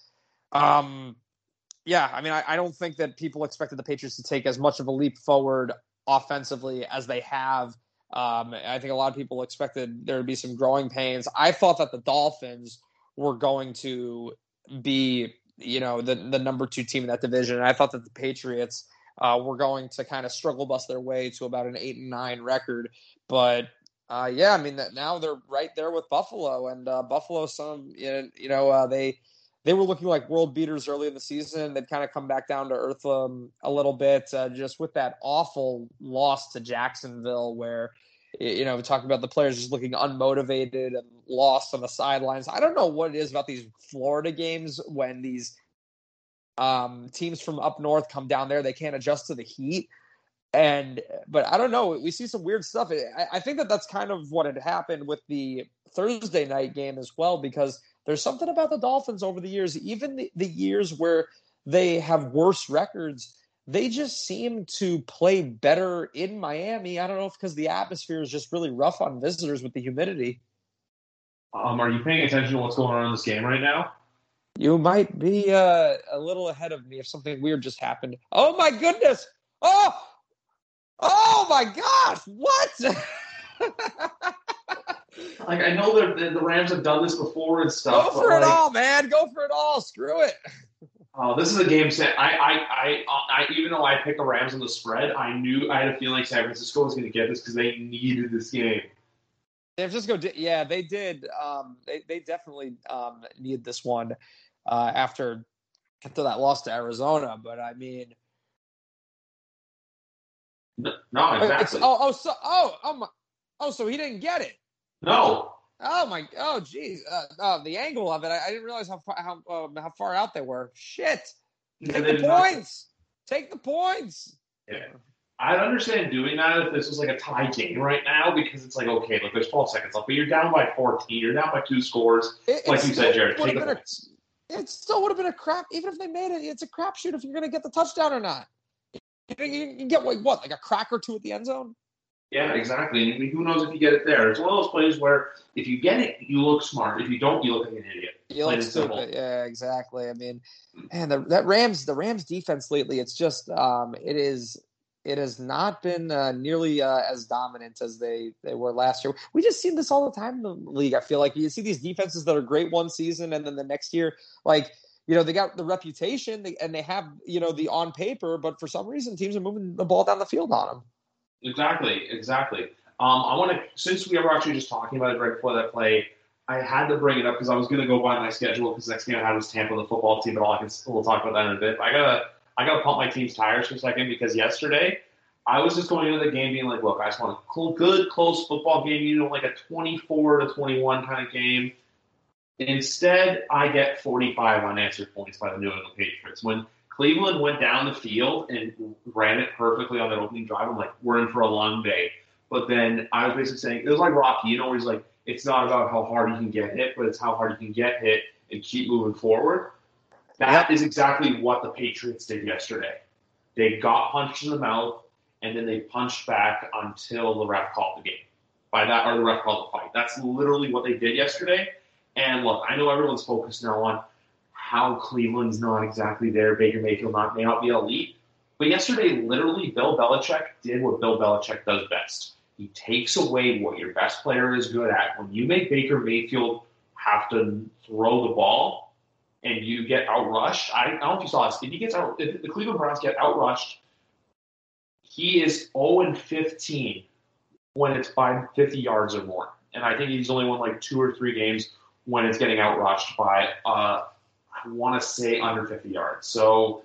yeah, I mean, I don't think that people expected the Patriots to take as much of a leap forward offensively as they have. I think a lot of people expected there to be some growing pains. I thought that the Dolphins were going to be, the number 2 team in that division. And I thought that the Patriots were going to kind of struggle bust their way to about an 8-9 record. But yeah, I mean, now they're right there with Buffalo, and Buffalo, they were looking like world beaters early in the season. They'd kind of come back down to earth a little bit, just with that awful loss to Jacksonville where, we talk about the players just looking unmotivated and lost on the sidelines. I don't know what it is about these Florida games when these teams from up north come down there. They can't adjust to the heat. But I don't know. We see some weird stuff. I think that's kind of what had happened with the Thursday night game as well, because there's something about the Dolphins over the years, even the years where they have worse records, they just seem to play better in Miami. I don't know if because the atmosphere is just really rough on visitors with the humidity. Are you paying attention to what's going on in this game right now? You might be a little ahead of me if something weird just happened. Oh, my goodness. Oh my gosh. What? Like, I know the Rams have done this before and stuff. Go for it all, man. Go for it all. Screw it. Oh, this is a game set. I even though I picked the Rams on the spread, I had a feeling San Francisco was going to get this because they needed this game. San Francisco did, yeah, they did. They definitely need this one after that loss to Arizona. But I mean, no, exactly. So he didn't get it. No. Geez. The angle of it, I didn't realize how far out they were. Shit. Take the points. Take the points. Yeah. I'd understand doing that if this was like a tie game right now because it's like, okay, look, there's 12 seconds left, but you're down by 14. You're down by 2 scores. Like you said, Jared, take the points. It still would have been a crap, even if they made it. It's a crapshoot if you're going to get the touchdown or not. You can get like a crack or two at the end zone. Yeah, exactly. And I mean, who knows if you get it there? It's one of those plays where if you get it, you look smart. If you don't, you look like an idiot. You look stupid. Yeah, exactly. I mean, man, the Rams defense lately, it's just it has not been nearly as dominant as they were last year. We just see this all the time in the league. I feel like you see these defenses that are great one season, and then the next year, like, you know, they got the reputation and they have, you know, the on paper, but for some reason teams are moving the ball down the field on them. Exactly. I want to, since we were actually just talking about it right before that play, I had to bring it up because I was going to go by my schedule because the next game I had was Tampa, the football team, but we'll talk about that in a bit. But I gotta pump my team's tires for a second because yesterday I was just going into the game being like, look, I just want a good, close football game, you know, like a 24-21 kind of game. Instead, I get 45 unanswered points by the New England Patriots. When Cleveland went down the field and ran it perfectly on that opening drive, I'm like, we're in for a long day. But then I was basically saying, it was like Rocky, you know, where he's like, it's not about how hard you can get hit, but it's how hard you can get hit and keep moving forward. That is exactly what the Patriots did yesterday. They got punched in the mouth, and then they punched back until the ref called the game. Or the ref called the fight. That's literally what they did yesterday. And look, I know everyone's focused now on how Cleveland's not exactly there. Baker Mayfield may not be elite. But yesterday, literally, Bill Belichick did what Bill Belichick does best. He takes away what your best player is good at. When you make Baker Mayfield have to throw the ball and you get outrushed, I don't know if you saw this. If the Cleveland Browns get outrushed, he is 0-15 when it's by 50 yards or more. And I think he's only won like 2 or 3 games when it's getting outrushed by, I want to say, under 50 yards. So,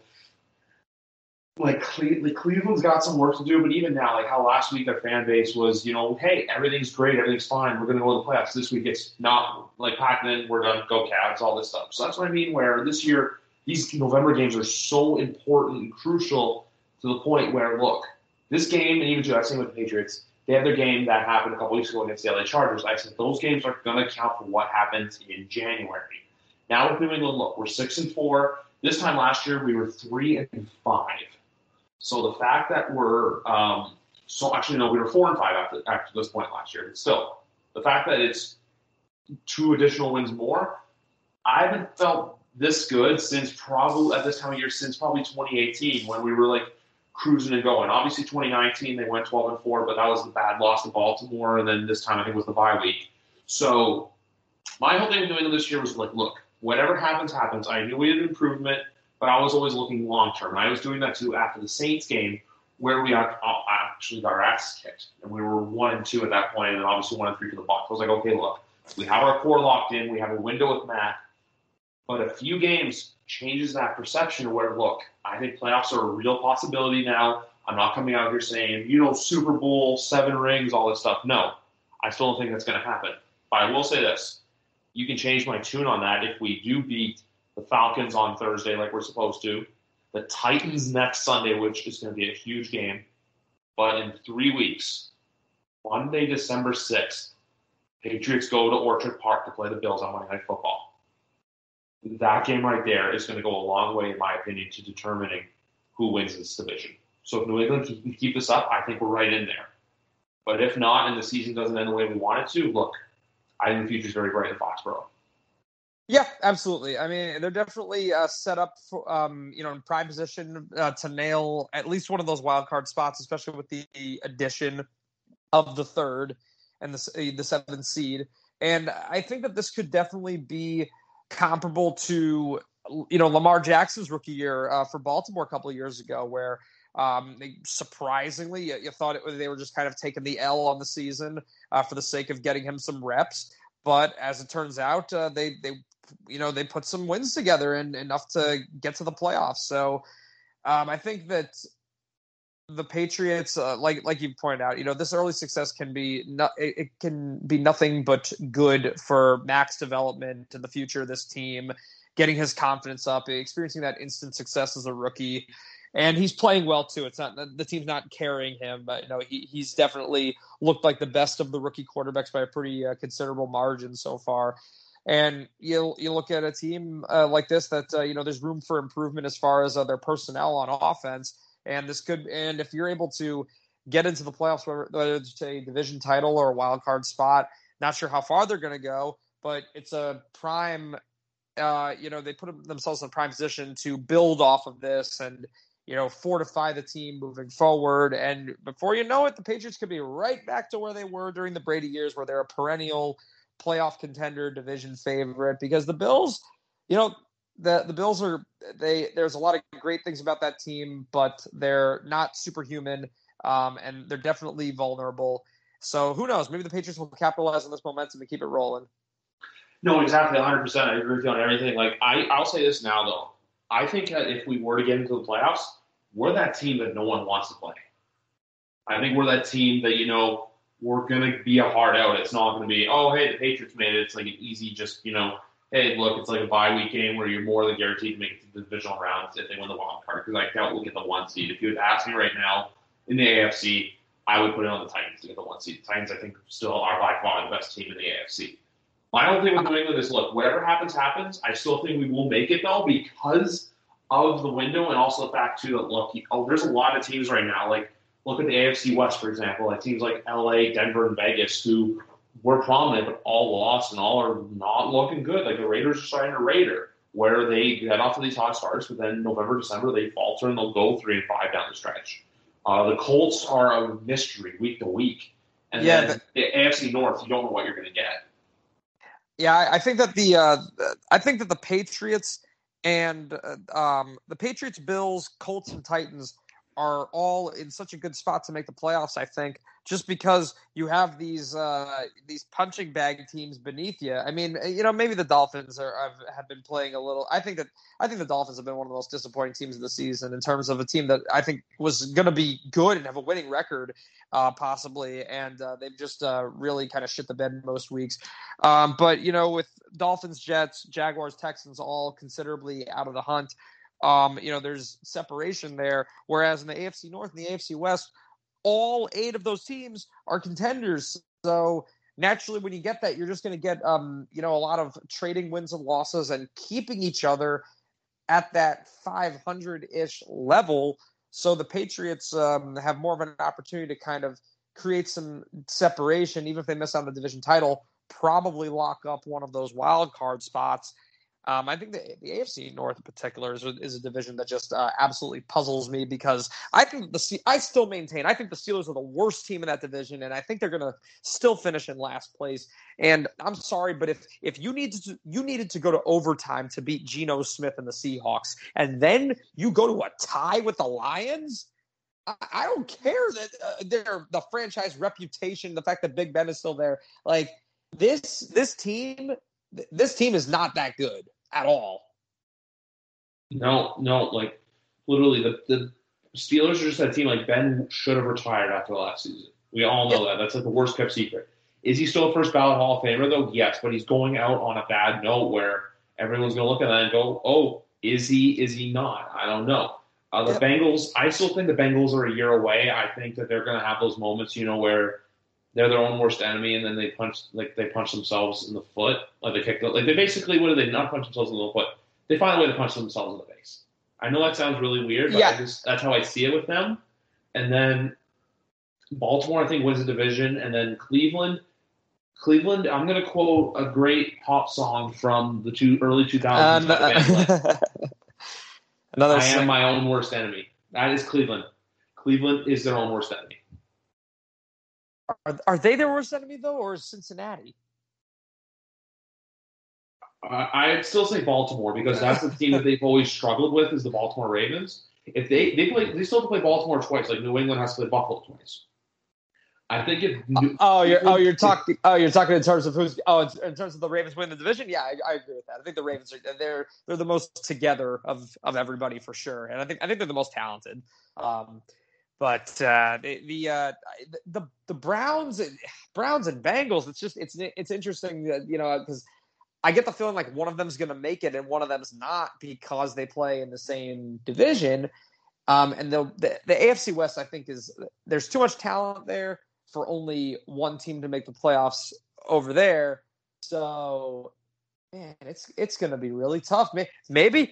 like, Cleveland's got some work to do, but even now, like how last week their fan base was, you know, hey, everything's great, everything's fine, we're going to go to the playoffs. This week it's not, like, packing in, we're done, go Cavs, all this stuff. So that's what I mean, where this year, these November games are so important and crucial to the point where, look, this game, and even too, I've seen with the Patriots, they had their game that happened a couple weeks ago against the LA Chargers. I said those games are going to count for what happens in January. Now with New England, look, we're 6-4. This time last year, we were 3-5. So the fact that we're we were 4-5 after this point last year. But still, the fact that it's 2 additional wins more, I haven't felt this good since probably at this time of year since probably 2018 when we were like cruising and going. Obviously, 2019 they went 12-4, but that was the bad loss to Baltimore, and then this time I think was the bye week. So my whole thing with New England this year was like, look, whatever happens, happens. I knew we had improvement, but I was always looking long term. And I was doing that too after the Saints game, where we actually got our asses kicked, and we were 1-2 at that point, and then obviously 1-3 for the Bucs. I was like, okay, look, we have our core locked in. We have a window with Matt, but a few games changes that perception where, look, I think playoffs are a real possibility now. I'm not coming out here saying, you know, Super Bowl, 7 rings, all this stuff. No, I still don't think that's going to happen. But I will say this. You can change my tune on that if we do beat the Falcons on Thursday like we're supposed to, the Titans next Sunday, which is going to be a huge game. But in 3 weeks, Monday, December 6th, Patriots go to Orchard Park to play the Bills on Monday Night Football. That game right there is going to go a long way, in my opinion, to determining who wins this division. So if New England can keep this up, I think we're right in there. But if not, and the season doesn't end the way we want it to, look, I think the future is very bright in Foxborough. Yeah, absolutely. I mean, they're definitely set up for, in prime position to nail at least one of those wild card spots, especially with the addition of the third. and the 7th seed. And I think that this could definitely be comparable to, Lamar Jackson's rookie year for Baltimore a couple of years ago, where they surprisingly, you thought they were just kind of taking the L on the season for the sake of getting him some reps. But as it turns out, they put some wins together and enough to get to the playoffs. So I think that the Patriots, like you pointed out, this early success can be nothing but good for Mac's development in the future of this team, getting his confidence up, experiencing that instant success as a rookie. And he's playing well too. It's not the team's not carrying him, but he's definitely looked like the best of the rookie quarterbacks by a pretty considerable margin so far. And you look at a team like this that there's room for improvement as far as their personnel on offense. And if you're able to get into the playoffs, whether it's a division title or a wild card spot, not sure how far they're going to go, but it's a prime. They put themselves in a prime position to build off of this and fortify the team moving forward. And before you know it, the Patriots could be right back to where they were during the Brady years, where they're a perennial playoff contender, division favorite. Because the Bills, the Bills there's a lot of great things about that team, but they're not superhuman, and they're definitely vulnerable. So who knows? Maybe the Patriots will capitalize on this momentum and keep it rolling. No, exactly, 100%. I agree with you on everything. Like I'll say this now, though. I think that if we were to get into the playoffs, we're that team that no one wants to play. I think we're that team that, we're going to be a hard out. It's not going to be, oh, hey, the Patriots made it. It's like an easy just, hey, look, it's like a bye week game where you're more than guaranteed to make it to the divisional rounds if they win the wild card. Because I doubt we'll get the 1 seed. If you would ask me right now in the AFC, I would put it on the Titans to get the 1 seed. The Titans, I think, still are by far the best team in the AFC. My whole thing with New England is, look, whatever happens, happens. I still think we will make it, though, because of the window and also the fact, too, that, look, there's a lot of teams right now. Like, look at the AFC West, for example. Like teams like LA, Denver, and Vegas who were prominent but all lost and all are not looking good. Like the Raiders are starting to Raider, where they get off to these hot starts, but then November, December, they falter and they'll go 3-5 down the stretch. The Colts are a mystery week to week. And then the AFC North, you don't know what you're going to get. Yeah, I think that the Patriots and the Patriots, Bills, Colts, and Titans are all in such a good spot to make the playoffs, I think, just because you have these punching bag teams beneath you. I mean, maybe the Dolphins have been playing a little. I think the Dolphins have been one of the most disappointing teams of the season in terms of a team that I think was going to be good and have a winning record, possibly, and they've just really kind of shit the bed most weeks. But with Dolphins, Jets, Jaguars, Texans all considerably out of the hunt. There's separation there, whereas in the AFC North and the AFC West, all 8 of those teams are contenders. So naturally, when you get that, you're just going to get, a lot of trading wins and losses and keeping each other at that 500-ish level. So the Patriots have more of an opportunity to kind of create some separation, even if they miss on the division title, probably lock up one of those wild card spots. I think the AFC North in particular is a division that just absolutely puzzles me because I still maintain I think the Steelers are the worst team in that division, and I think they're going to still finish in last place. And I'm sorry, but if you needed to go to overtime to beat Geno Smith and the Seahawks, and then you go to a tie with the Lions, I don't care that the franchise reputation, the fact that Big Ben is still there, like this team is not that good at all. No, like literally the Steelers are just that team. Like Ben should have retired after the last season. We all know that. That's like the worst kept secret. Is he still a first ballot Hall of Famer though? Yes, but he's going out on a bad note where everyone's going to look at that and go, "Oh, is he not?" I don't know. The Bengals, I still think the Bengals are a year away. I think that they're going to have those moments, where they're their own worst enemy, and then they punch themselves in the foot, like they kick. Like they basically, what do they not punch themselves in the foot? They find a way to punch themselves in the face. I know that sounds really weird, but that's how I see it with them. And then Baltimore, I think, wins the division, and then Cleveland. I'm going to quote a great pop song from the early 2000s. I am my own worst enemy. That is Cleveland. Cleveland is their own worst enemy. Are they their worst enemy though, or is Cincinnati? I'd still say Baltimore because that's the team that they've always struggled with is the Baltimore Ravens. If they still have to play Baltimore twice, like New England has to play Buffalo twice. I think if you're talking in terms of who's in terms of the Ravens win the division. Yeah, I agree with that. I think the Ravens they're the most together of everybody for sure, and I think they're the most talented. But the Browns and Bengals, it's interesting that, because I get the feeling like one of them's going to make it and one of them's not because they play in the same division. And the AFC West, I think, there's too much talent there for only one team to make the playoffs over there. So, man, it's going to be really tough. Maybe.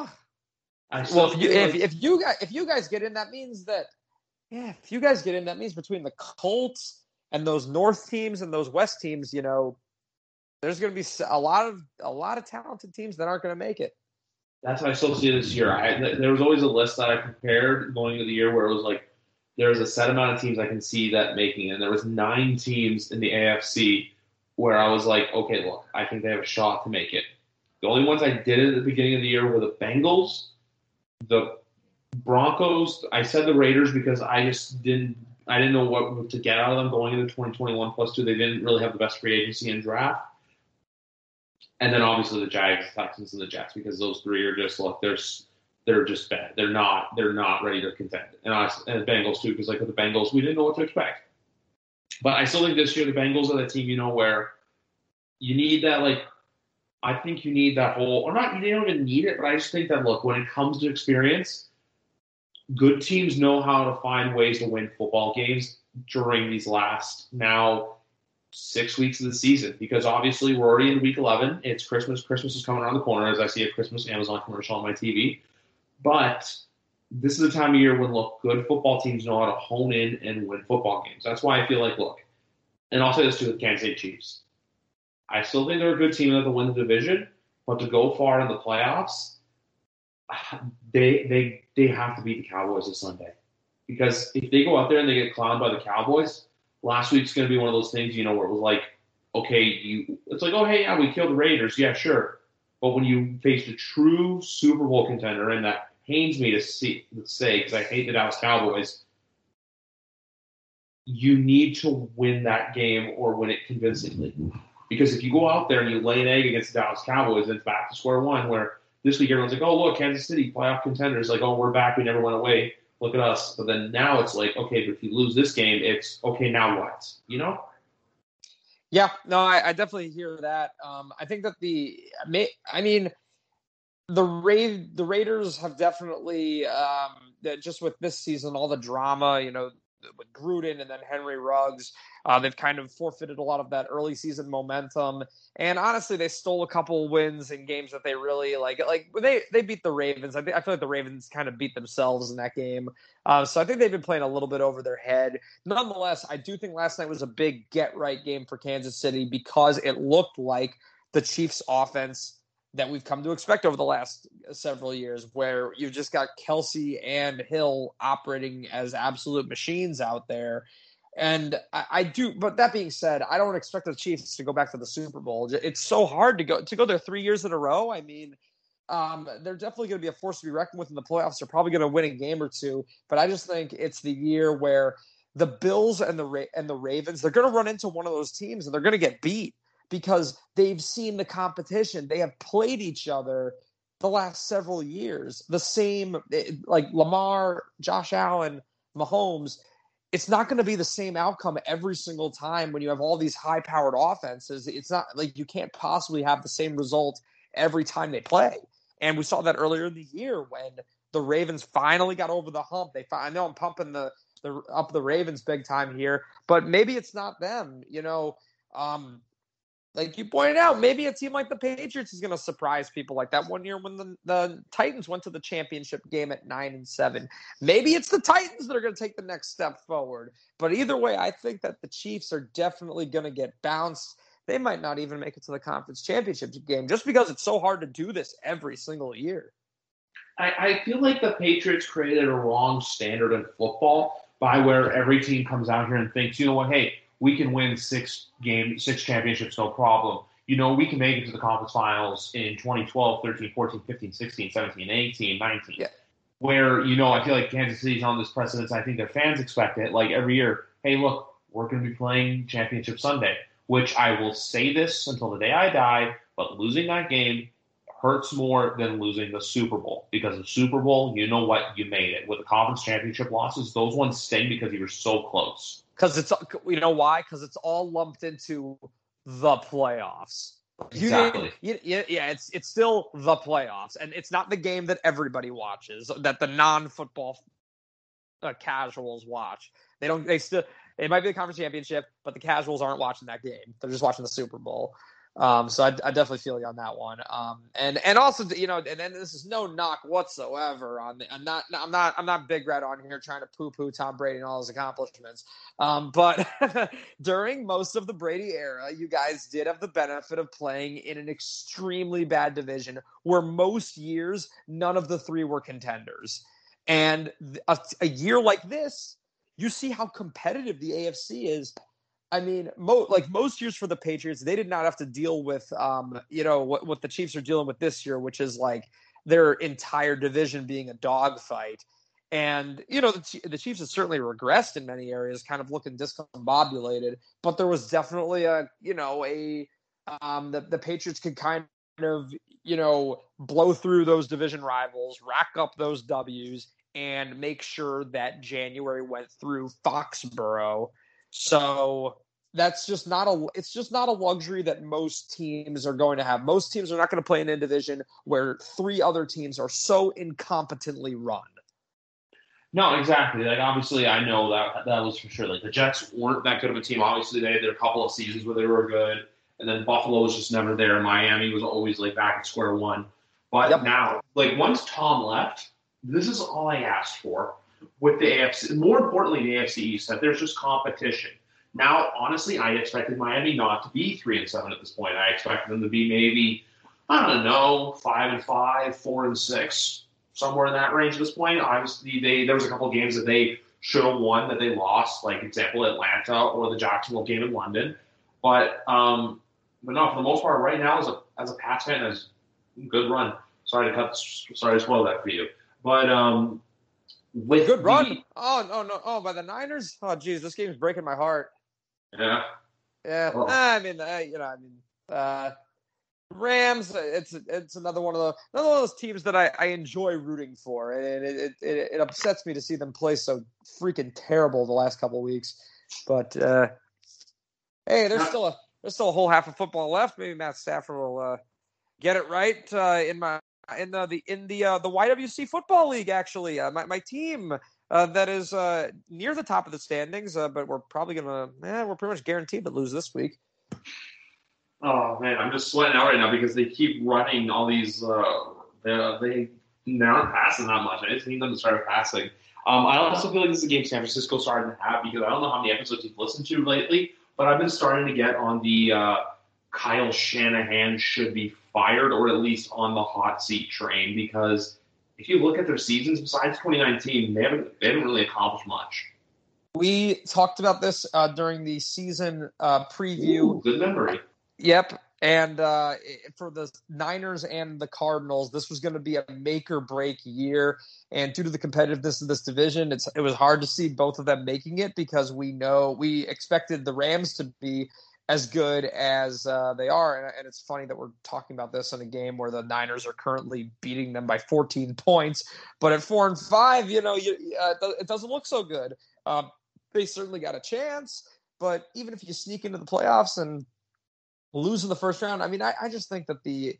If you guys get in, that means that. Yeah, if you guys get in, that means between the Colts and those North teams and those West teams, there's going to be a lot of talented teams that aren't going to make it. That's how I still see it this year. There was always a list that I prepared going into the year where it was like there was a set amount of teams I can see that making it. And there was 9 teams in the AFC where I was like, okay, look, I think they have a shot to make it. The only ones I did at the beginning of the year were the Bengals, the Broncos. I said the Raiders because I didn't know what to get out of them going into 2021 plus 2. They didn't really have the best free agency and draft. And then obviously the Jags, Texans, and the Jets, because those 3 are just they're just bad. They're not ready to contend. And Bengals too, because like with the Bengals, we didn't know what to expect. But I still think this year the Bengals are the team, where you need that I think you need that whole, or not, you don't even need it, but I just think that look, when it comes to experience, good teams know how to find ways to win football games during these last now 6 weeks of the season, because obviously we're already in week 11. It's Christmas. Christmas is coming around the corner as I see a Christmas Amazon commercial on my TV. But this is the time of year when, good football teams know how to hone in and win football games. That's why I feel like, and I'll say this too with the Kansas City Chiefs. I still think they're a good team that will win the division, but to go far in the playoffs, they have to beat the Cowboys this Sunday. Because if they go out there and they get clowned by the Cowboys, last week's going to be one of those things, where it was like, okay, it's like, oh, hey, yeah, we killed the Raiders. Yeah, sure. But when you face a true Super Bowl contender, and that pains me to say because I hate the Dallas Cowboys, you need to win that game or win it convincingly. Because if you go out there and you lay an egg against the Dallas Cowboys, then it's back to square one, where this week everyone's like, oh, look, Kansas City, playoff contenders. Like, oh, we're back. We never went away. Look at us. But then now it's like, okay, but if you lose this game, it's, okay, now what? Yeah, no, I definitely hear that. I think that the Raiders have definitely, just with this season, all the drama, with Gruden and then Henry Ruggs, they've kind of forfeited a lot of that early season momentum. And honestly, they stole a couple wins in games that they really like they beat the Ravens. I feel like the Ravens kind of beat themselves in that game. So I think they've been playing a little bit over their head. Nonetheless, I do think last night was a big get-right game for Kansas City because it looked like the Chiefs' offense that we've come to expect over the last several years, where you've just got Kelsey and Hill operating as absolute machines out there. And I do, but that being said, I don't expect the Chiefs to go back to the Super Bowl. It's so hard to go there 3 years in a row. I mean, they're definitely going to be a force to be reckoned with in the playoffs. They're probably going to win a game or two, but I just think it's the year where the Bills and the Ravens, they're going to run into one of those teams and they're going to get beat because they've seen the competition. They have played each other the last several years. The same, like Lamar, Josh Allen, Mahomes. It's not going to be the same outcome every single time when you have all these high-powered offenses. It's not like you can't possibly have the same result every time they play. And we saw that earlier in the year when the Ravens finally got over the hump. I know I'm pumping up the Ravens big time here, but maybe it's not them. Like you pointed out, maybe a team like the Patriots is going to surprise people like that one year when the Titans went to the championship game at 9-7. Maybe it's the Titans that are going to take the next step forward. But either way, I think that the Chiefs are definitely going to get bounced. They might not even make it to the conference championship game just because it's so hard to do this every single year. I feel like the Patriots created a wrong standard in football by where every team comes out here and thinks, you know what, hey, we can win 6 championships, no problem. You know, we can make it to the conference finals in 2012, 13, 14, 15, 16, 17, 18, 19. Yeah. Where, you know, I feel like Kansas City's on this precedence. I think their fans expect it. Like every year, hey, look, we're going to be playing Championship Sunday, which I will say this until the day I die, but losing that game hurts more than losing the Super Bowl. Because the Super Bowl, you know what? You made it. With the conference championship losses, those ones sting because you were so close. Because it's, you know why? Because it's all lumped into the playoffs. Exactly. It's still the playoffs, and it's not the game that everybody watches, that the non-football casuals watch. It might be the conference championship, but the casuals aren't watching that game. They're just watching the Super Bowl. So I definitely feel you on that one. And also, you know, and then this is no knock whatsoever on I'm not Big Red on here trying to poo-poo Tom Brady and all his accomplishments. But during most of the Brady era, you guys did have the benefit of playing in an extremely bad division where most years none of the 3 were contenders. And a year like this, you see how competitive the AFC is. I mean, most years for the Patriots, they did not have to deal with, you know, what the Chiefs are dealing with this year, which is like their entire division being a dogfight. And, you know, the Chiefs have certainly regressed in many areas, kind of looking discombobulated. But there was definitely the Patriots could kind of, you know, blow through those division rivals, rack up those W's, and make sure that January went through Foxborough. So it's just not a luxury that most teams are going to have. Most teams are not going to play in a division where 3 other teams are so incompetently run. No, exactly. Like, obviously, I know that was for sure. Like, the Jets weren't that good of a team. Obviously, they had a couple of seasons where they were good, and then Buffalo was just never there. Miami was always, like, back at square one. But Now, like, once Tom left, this is all I asked for. With the AFC, more importantly, the AFC East, that there's just competition. Now, honestly, I expected Miami not to be 3-7 at this point. I expected them to be maybe, I don't know, 5-5, 4-6, somewhere in that range at this point. Obviously, there was a couple of games that they should have won that they lost, like example Atlanta or the Jacksonville game in London. But no, for the most part, right now as a Pats fan, it's a good run. Sorry to spoil that for you, but. With good run. Oh, by the Niners. Oh, geez, this game is breaking my heart. Yeah. Oh. Rams. It's another one of those teams that I enjoy rooting for, and it upsets me to see them play so freaking terrible the last couple of weeks. But hey, there's still a whole half of football left. Maybe Matt Stafford will get it right in the YWC Football League, actually. My team that is near the top of the standings, but we're probably we're pretty much guaranteed to lose this week. Oh man, I'm just sweating out right now because they keep running all these. They aren't passing that much. I just need them to start passing. I also feel like this is a game San Francisco starting to have because I don't know how many episodes you've listened to lately, but I've been starting to get on the Kyle Shanahan should be fired or at least on the hot seat train because if you look at their seasons besides 2019, they haven't really accomplished much. We talked about this during the season preview. Ooh, good memory. Yep. And for the Niners and the Cardinals, this was going to be a make or break year. And due to the competitiveness of this division, it was hard to see both of them making it because we expected the Rams to be as good as they are. And it's funny that we're talking about this in a game where the Niners are currently beating them by 14 points. But at 4-5, it doesn't look so good. They certainly got a chance. But even if you sneak into the playoffs and lose in the first round, I mean, I just think that the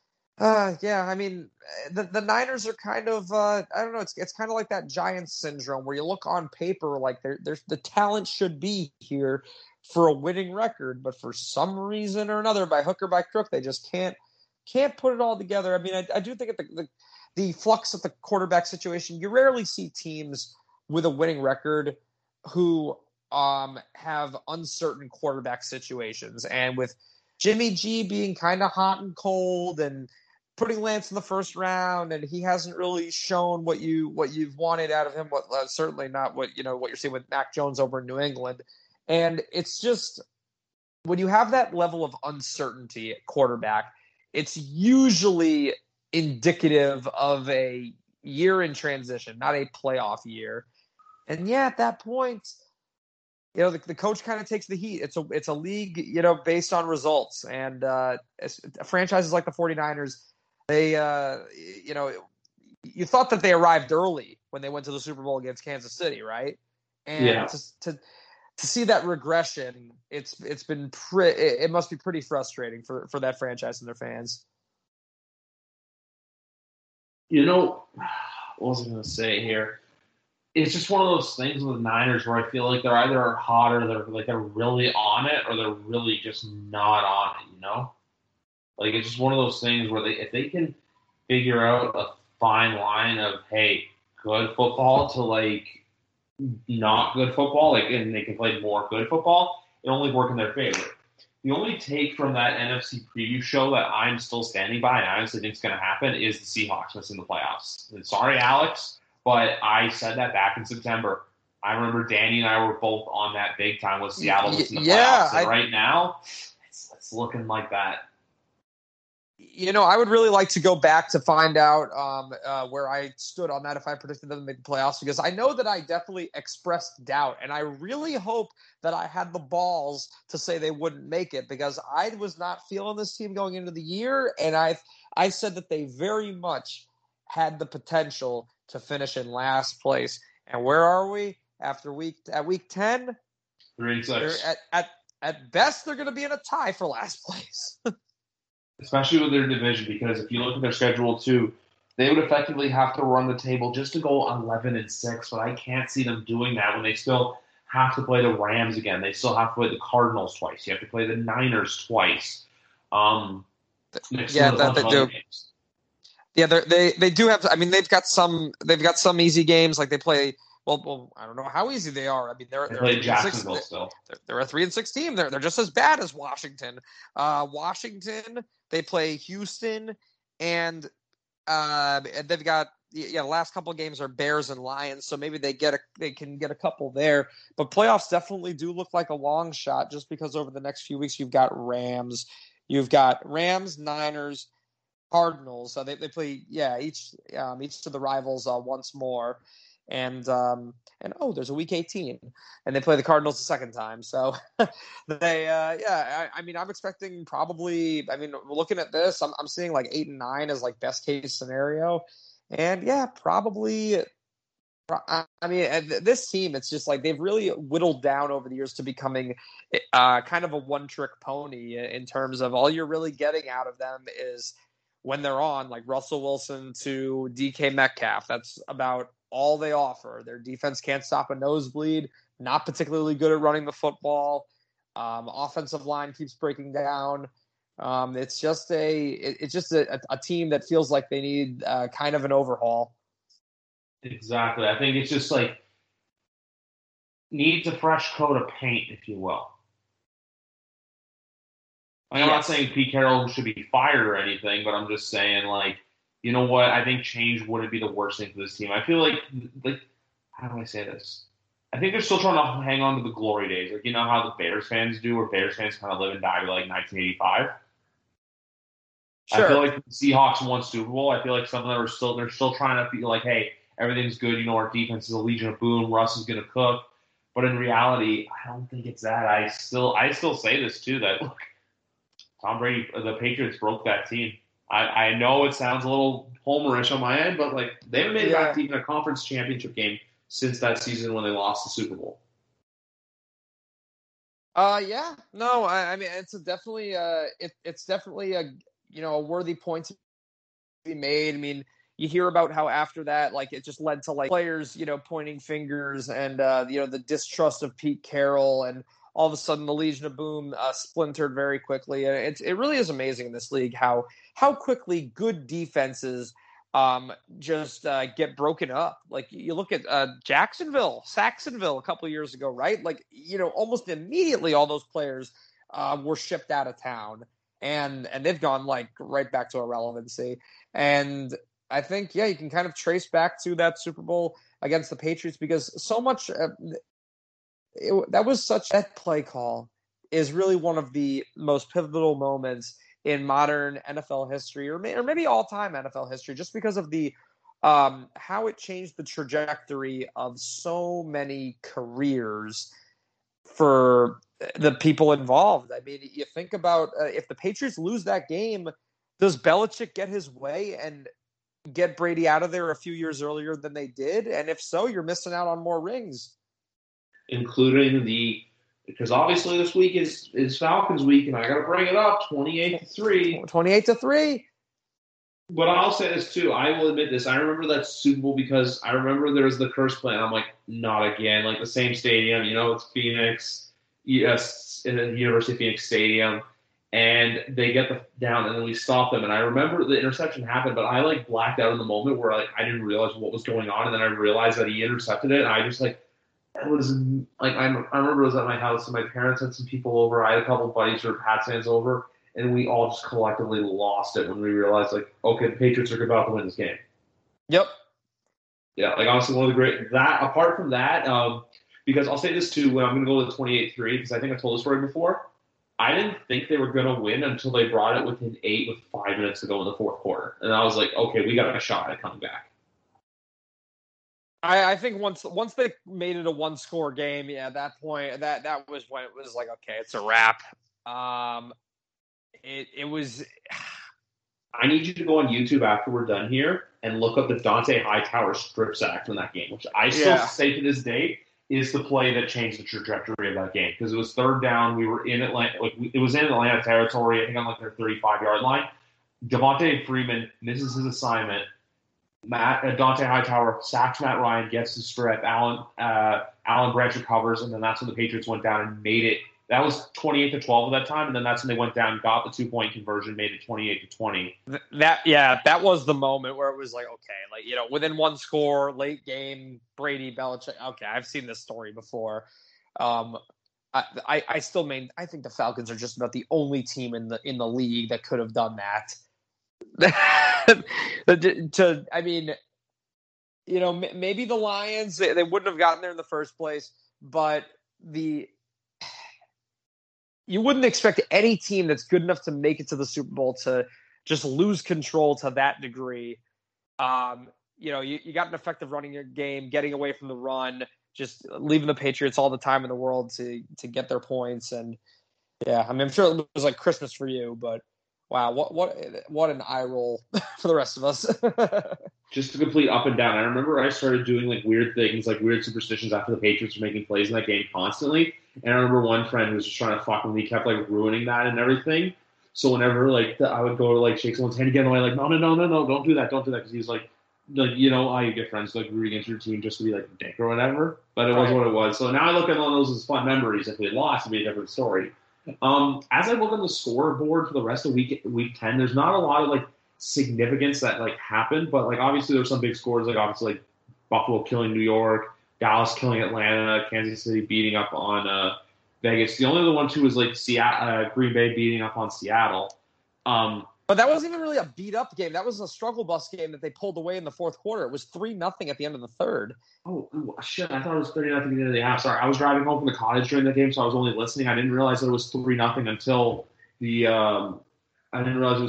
Niners are kind of, I don't know, it's kind of like that Giants syndrome where you look on paper like there's the talent should be here for a winning record, but for some reason or another, by hook or by crook, they just can't put it all together. I mean, I do think at the flux of the quarterback situation, you rarely see teams with a winning record who have uncertain quarterback situations. And with Jimmy G being kind of hot and cold and putting Lance in the first round, and he hasn't really shown what you've wanted out of him. Certainly not what you're seeing with Mac Jones over in New England. And it's just when you have that level of uncertainty at quarterback, it's usually indicative of a year in transition, not a playoff year. And yeah, at that point, the coach kind of takes the heat. It's a league, based on results. And franchises like the 49ers, they, you thought that they arrived early when they went to the Super Bowl against Kansas City, right? And to see that regression, it must be pretty frustrating for that franchise and their fans. What was I going to say here? It's just one of those things with the Niners where I feel like they're either hot or they're really on it, or they're really just not on it. Like, it's just one of those things where if they can figure out a fine line of, hey, good football to like not good football, and they can play more good football, it only work in their favor. The only take from that NFC preview show that I'm still standing by, and I honestly think it's going to happen, is the Seahawks missing the playoffs. And sorry, Alex, but I said that back in September. I remember Danny and I were both on that big time with Seattle missing the playoffs. And right now, it's looking like that. I would really like to go back to find out where I stood on that if I predicted them to make the playoffs, because I know that I definitely expressed doubt, and I really hope that I had the balls to say they wouldn't make it, because I was not feeling this team going into the year, and I said that they very much had the potential to finish in last place. And where are we after week 10? 3-6. At best, they're going to be in a tie for last place. Especially with their division, because if you look at their schedule too, they would effectively have to run the table just to go 11-6. But I can't see them doing that when they still have to play the Rams again. They still have to play the Cardinals twice. You have to play the Niners twice. They do. Yeah, they do have. I mean, they've got some easy games. Like they play. Well, I don't know how easy they are. I mean, they're play Jacksonville still. They're a 3-6 team. They're just as bad as Washington. Washington, they play Houston, and they've got the last couple of games are Bears and Lions. So maybe they can get a couple there. But playoffs definitely do look like a long shot, just because over the next few weeks you've got Rams, Niners, Cardinals. So they play each of the rivals once more. And there's a week 18, and they play the Cardinals the second time. So they, I'm expecting probably. I mean, looking at this, I'm seeing like 8 and 9 as like best case scenario, and probably. I mean, this team, it's just like they've really whittled down over the years to becoming kind of a one-trick pony in terms of all you're really getting out of them is when they're on, like Russell Wilson to DK Metcalf. That's about all they offer. Their defense can't stop a nosebleed, not particularly good at running the football. Offensive line keeps breaking down. It's just a team that feels like they need kind of an overhaul. Exactly. I think it's just like needs a fresh coat of paint, if you will. I'm not saying Pete Carroll should be fired or anything, but I'm just saying, like, you know what? I think change wouldn't be the worst thing for this team. I feel like, how do I say this? I think they're still trying to hang on to the glory days. Like, you know how the Bears fans do, where Bears fans kind of live and die to like 1985? Sure. I feel like the Seahawks won Super Bowl. I feel like some of them they're still trying to feel like, hey, everything's good. You know, our defense is a Legion of Boom. Russ is going to cook. But in reality, I don't think it's that. I still say this too, that look, Tom Brady, the Patriots broke that team. I know it sounds a little homerish on my end, but like they haven't made it back to even a conference championship game since that season when they lost the Super Bowl. I mean, it's definitely a worthy point to be made. I mean, you hear about how after that, like it just led to like players, pointing fingers and the distrust of Pete Carroll, and all of a sudden the Legion of Boom splintered very quickly. And it really is amazing in this league how quickly good defenses just get broken up. Like you look at Saxonville a couple of years ago, right? Like, almost immediately all those players were shipped out of town. and they've gone like right back to irrelevancy. And I think, you can kind of trace back to that Super Bowl against the Patriots because so much that play call is really one of the most pivotal moments in modern NFL history, or maybe all-time NFL history, just because of the how it changed the trajectory of so many careers for the people involved. I mean, you think about if the Patriots lose that game, does Belichick get his way and get Brady out of there a few years earlier than they did? And if so, you're missing out on more rings. Including because obviously this week is Falcons week, and I got to bring it up, 28-3. 28-3. But I'll say this too. I will admit this. I remember that Super Bowl because I remember there was the curse play. And I'm like, not again. Like the same stadium, it's Phoenix, yes, in the University of Phoenix Stadium, and they get down, and then we stop them. And I remember the interception happened, but I like blacked out in the moment where like I didn't realize what was going on, and then I realized that he intercepted it, and I just like. It was like I remember it was at my house, and my parents had some people over. I had a couple of buddies who were Pats fans over, and we all just collectively lost it when we realized, like, okay, the Patriots are about to win this game. Yep. Yeah, like honestly, one of the great that. Apart from that, because I'll say this too, when I'm going to go to the 28-3, because I think I told the story before. I didn't think they were going to win until they brought it within 8 with 5 minutes to go in the fourth quarter, and I was like, okay, we got a shot at coming back. I think once they made it a one-score game, at that point, that was when it was like, okay, it's a wrap. It was. I need you to go on YouTube after we're done here and look up the Dante Hightower strip sack from that game, which I still say to this day is the play that changed the trajectory of that game, because it was third down. We were in Atlanta, it was in Atlanta territory. I think on like their 35-yard line. Devontae Freeman misses his assignment. Dante Hightower sacks Matt Ryan, gets the strip. Alan Branch recovers, and then that's when the Patriots went down and made it. That was 28-12 at that time, and then that's when they went down, got the 2-point conversion, made it 28-20. That was the moment where it was like, okay, like within one score, late game, Brady, Belichick. Okay, I've seen this story before. I still I think the Falcons are just about the only team in the league that could have done that. Maybe the Lions, they wouldn't have gotten there in the first place, but you wouldn't expect any team that's good enough to make it to the Super Bowl to just lose control to that degree. You got an effective running game, getting away from the run, just leaving the Patriots all the time in the world to get their points. And I'm sure it was like Christmas for you, but wow, what an eye roll for the rest of us. Just a complete up and down. I remember I started doing like weird things, like weird superstitions after the Patriots were making plays in that game constantly. And I remember one friend who was just trying to fuck with me, kept like ruining that and everything. So whenever I would go to like shake someone's hand again, I'm like, no, don't do that, because he's like how you get friends like root against your team just to be like a dick or whatever. But it was what it was. So now I look at all those as fun memories. If we lost, it'd be a different story. As I look on the scoreboard for the rest of week 10, there's not a lot of like significance that like happened, but like obviously there's some big scores, like obviously like Buffalo killing New York, Dallas killing Atlanta, Kansas City beating up on Vegas. The only other one too was like Green Bay beating up on Seattle. But that wasn't even really a beat-up game. That was a struggle bus game that they pulled away in the fourth quarter. It was 3-0 at the end of the third. Oh, shit. I thought it was 30-0 at the end of the half. Sorry, I was driving home from the cottage during the game, so I was only listening. I didn't realize that it was 3-0 until the end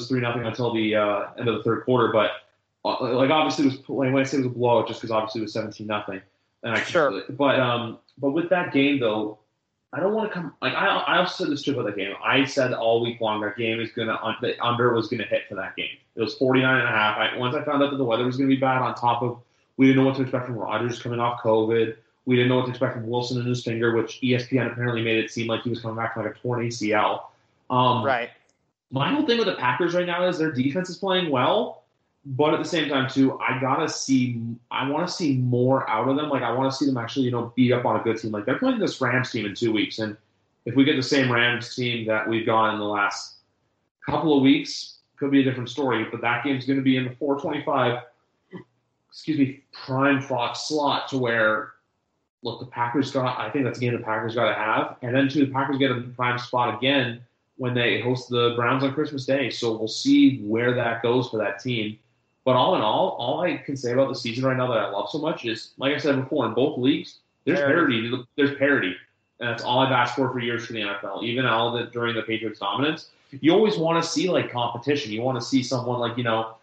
of the third quarter. But, like, obviously, it was when I say it was a blowout, just because obviously it was 17-0. Sure. But with that game, though, I don't want to come. Like I also said this too about that game. I said all week long that game is the under was gonna hit for that game. It was 49.5. Once I found out that the weather was gonna be bad, on top of we didn't know what to expect from Rodgers coming off COVID. We didn't know what to expect from Wilson and his finger, which ESPN apparently made it seem like he was coming back from like a torn ACL. Right. My whole thing with the Packers right now is their defense is playing well. But at the same time, too, I want to see more out of them. Like, I want to see them actually, beat up on a good team. Like, they're playing this Rams team in 2 weeks. And if we get the same Rams team that we've got in the last couple of weeks, could be a different story. But that game's going to be in the 4:25, prime Fox slot to where, look, I think that's a game the Packers got to have. And then, too, the Packers get a prime spot again when they host the Browns on Christmas Day. So we'll see where that goes for that team. But all in all I can say about the season right now that I love so much is, like I said before, in both leagues, there's parity. There's parity. And that's all I've asked for years for the NFL. Even all of it during the Patriots' dominance. You always want to see, like, competition. You want to see someone, like, you want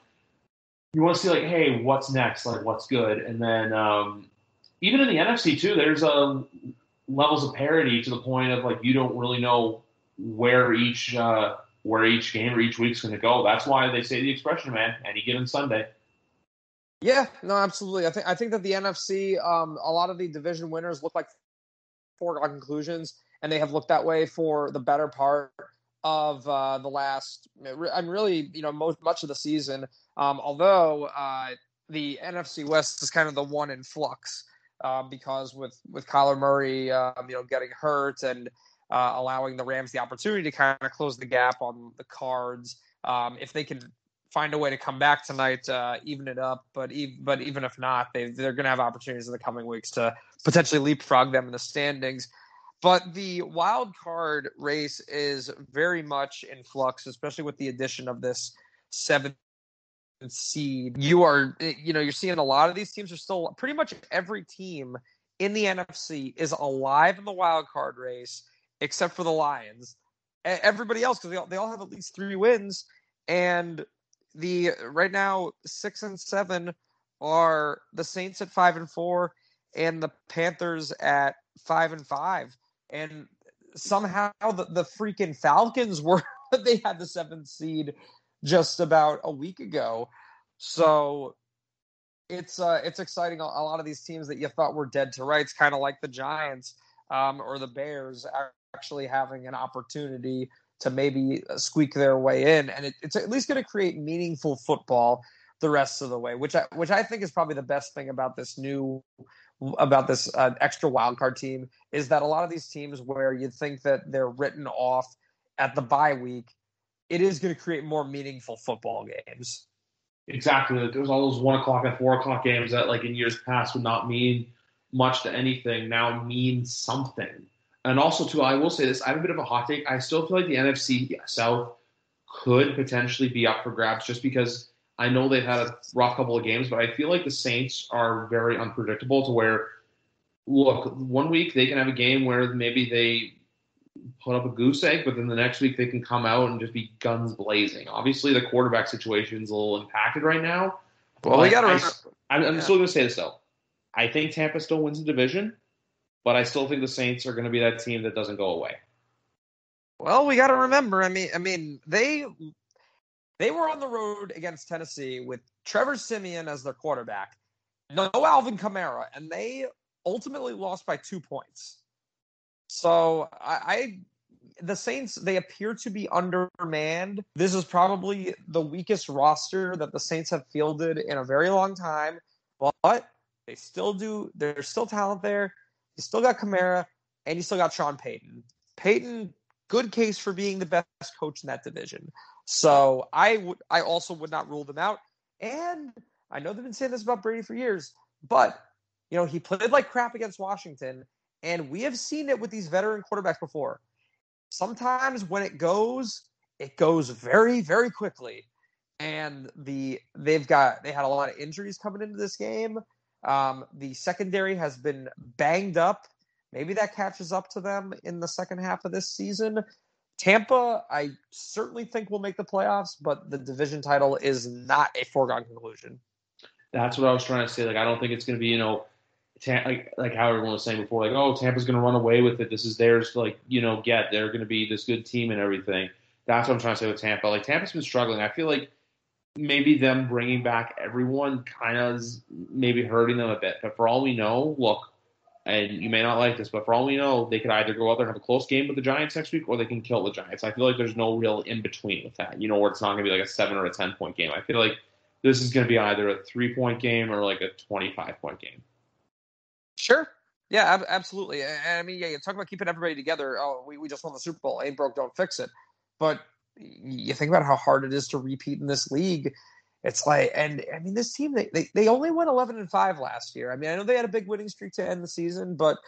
to see, like, hey, what's next? Like, what's good? And then even in the NFC, too, there's levels of parity to the point of, like, you don't really know where each game or each week's going to go. That's why they say the expression, man, any given Sunday. Yeah, no, absolutely. I think that the NFC, a lot of the division winners look like foregone conclusions, and they have looked that way for the better part of the last, really, much of the season. Although the NFC West is kind of the one in flux because with Kyler Murray, getting hurt and allowing the Rams the opportunity to kind of close the gap on the Cards. If they can find a way to come back tonight, even it up, but even if not, they're going to have opportunities in the coming weeks to potentially leapfrog them in the standings. But the wild card race is very much in flux, especially with the addition of this 7th seed. You're seeing a lot of these teams are still, pretty much every team in the NFC is alive in the wild card race, except for the Lions. Everybody else, because they all have at least 3 wins, and right now 6 and 7 are the Saints at 5-4 and the Panthers at 5-5. And somehow the freaking Falcons they had the 7th seed just about a week ago. So it's exciting. A lot of these teams that you thought were dead to rights, kind of like the Giants or the Bears, actually having an opportunity to maybe squeak their way in. And it's at least going to create meaningful football the rest of the way, which I think is probably the best thing about this extra wildcard team, is that a lot of these teams where you think that they're written off at the bye week, it is going to create more meaningful football games. Exactly. There's all those 1 o'clock and 4 o'clock games that, like, in years past would not mean much to anything, now mean something. And also, too, I will say this, I have a bit of a hot take. I still feel like the NFC South could potentially be up for grabs, just because I know they've had a rough couple of games, but I feel like the Saints are very unpredictable, to where, look, 1 week they can have a game where maybe they put up a goose egg, but then the next week they can come out and just be guns blazing. Obviously, the quarterback situation is a little impacted right now. Well, I'm still going to say this, though. I think Tampa still wins the division, but I still think the Saints are going to be that team that doesn't go away. Well, we got to remember, I mean, they were on the road against Tennessee with Trevor Siemian as their quarterback, no Alvin Kamara, and they ultimately lost by 2 points. So the Saints, they appear to be undermanned. This is probably the weakest roster that the Saints have fielded in a very long time, but there's still talent there. You still got Kamara, and you still got Sean Payton. Payton, good case for being the best coach in that division. So I also would not rule them out. And I know they've been saying this about Brady for years, but he played like crap against Washington, and we have seen it with these veteran quarterbacks before. Sometimes when it goes very, very quickly. And they had a lot of injuries coming into this game. The secondary has been banged up. Maybe that catches up to them in the second half of this season. Tampa, I certainly think will make the playoffs, but the division title is not a foregone conclusion. That's what I was trying to say. Like, I don't think it's going to be, like how everyone was saying before, like, oh, Tampa's going to run away with it. This is theirs to, get. They're going to be this good team and everything. That's what I'm trying to say with Tampa. Like, Tampa's been struggling. I feel like maybe them bringing back everyone kind of is maybe hurting them a bit. But for all we know, look, and you may not like this, but for all we know, they could either go out there and have a close game with the Giants next week, or they can kill the Giants. I feel like there's no real in-between with that, where it's not going to be like a 7 or a 10-point game. I feel like this is going to be either a 3-point game or like a 25-point game. Sure. Yeah, absolutely. I mean, you talk about keeping everybody together. Oh, we just won the Super Bowl. Ain't broke, don't fix it. But you think about how hard it is to repeat in this league. It's like, and I mean, this team, they only went 11-5 last year. I mean, I know they had a big winning streak to end the season, but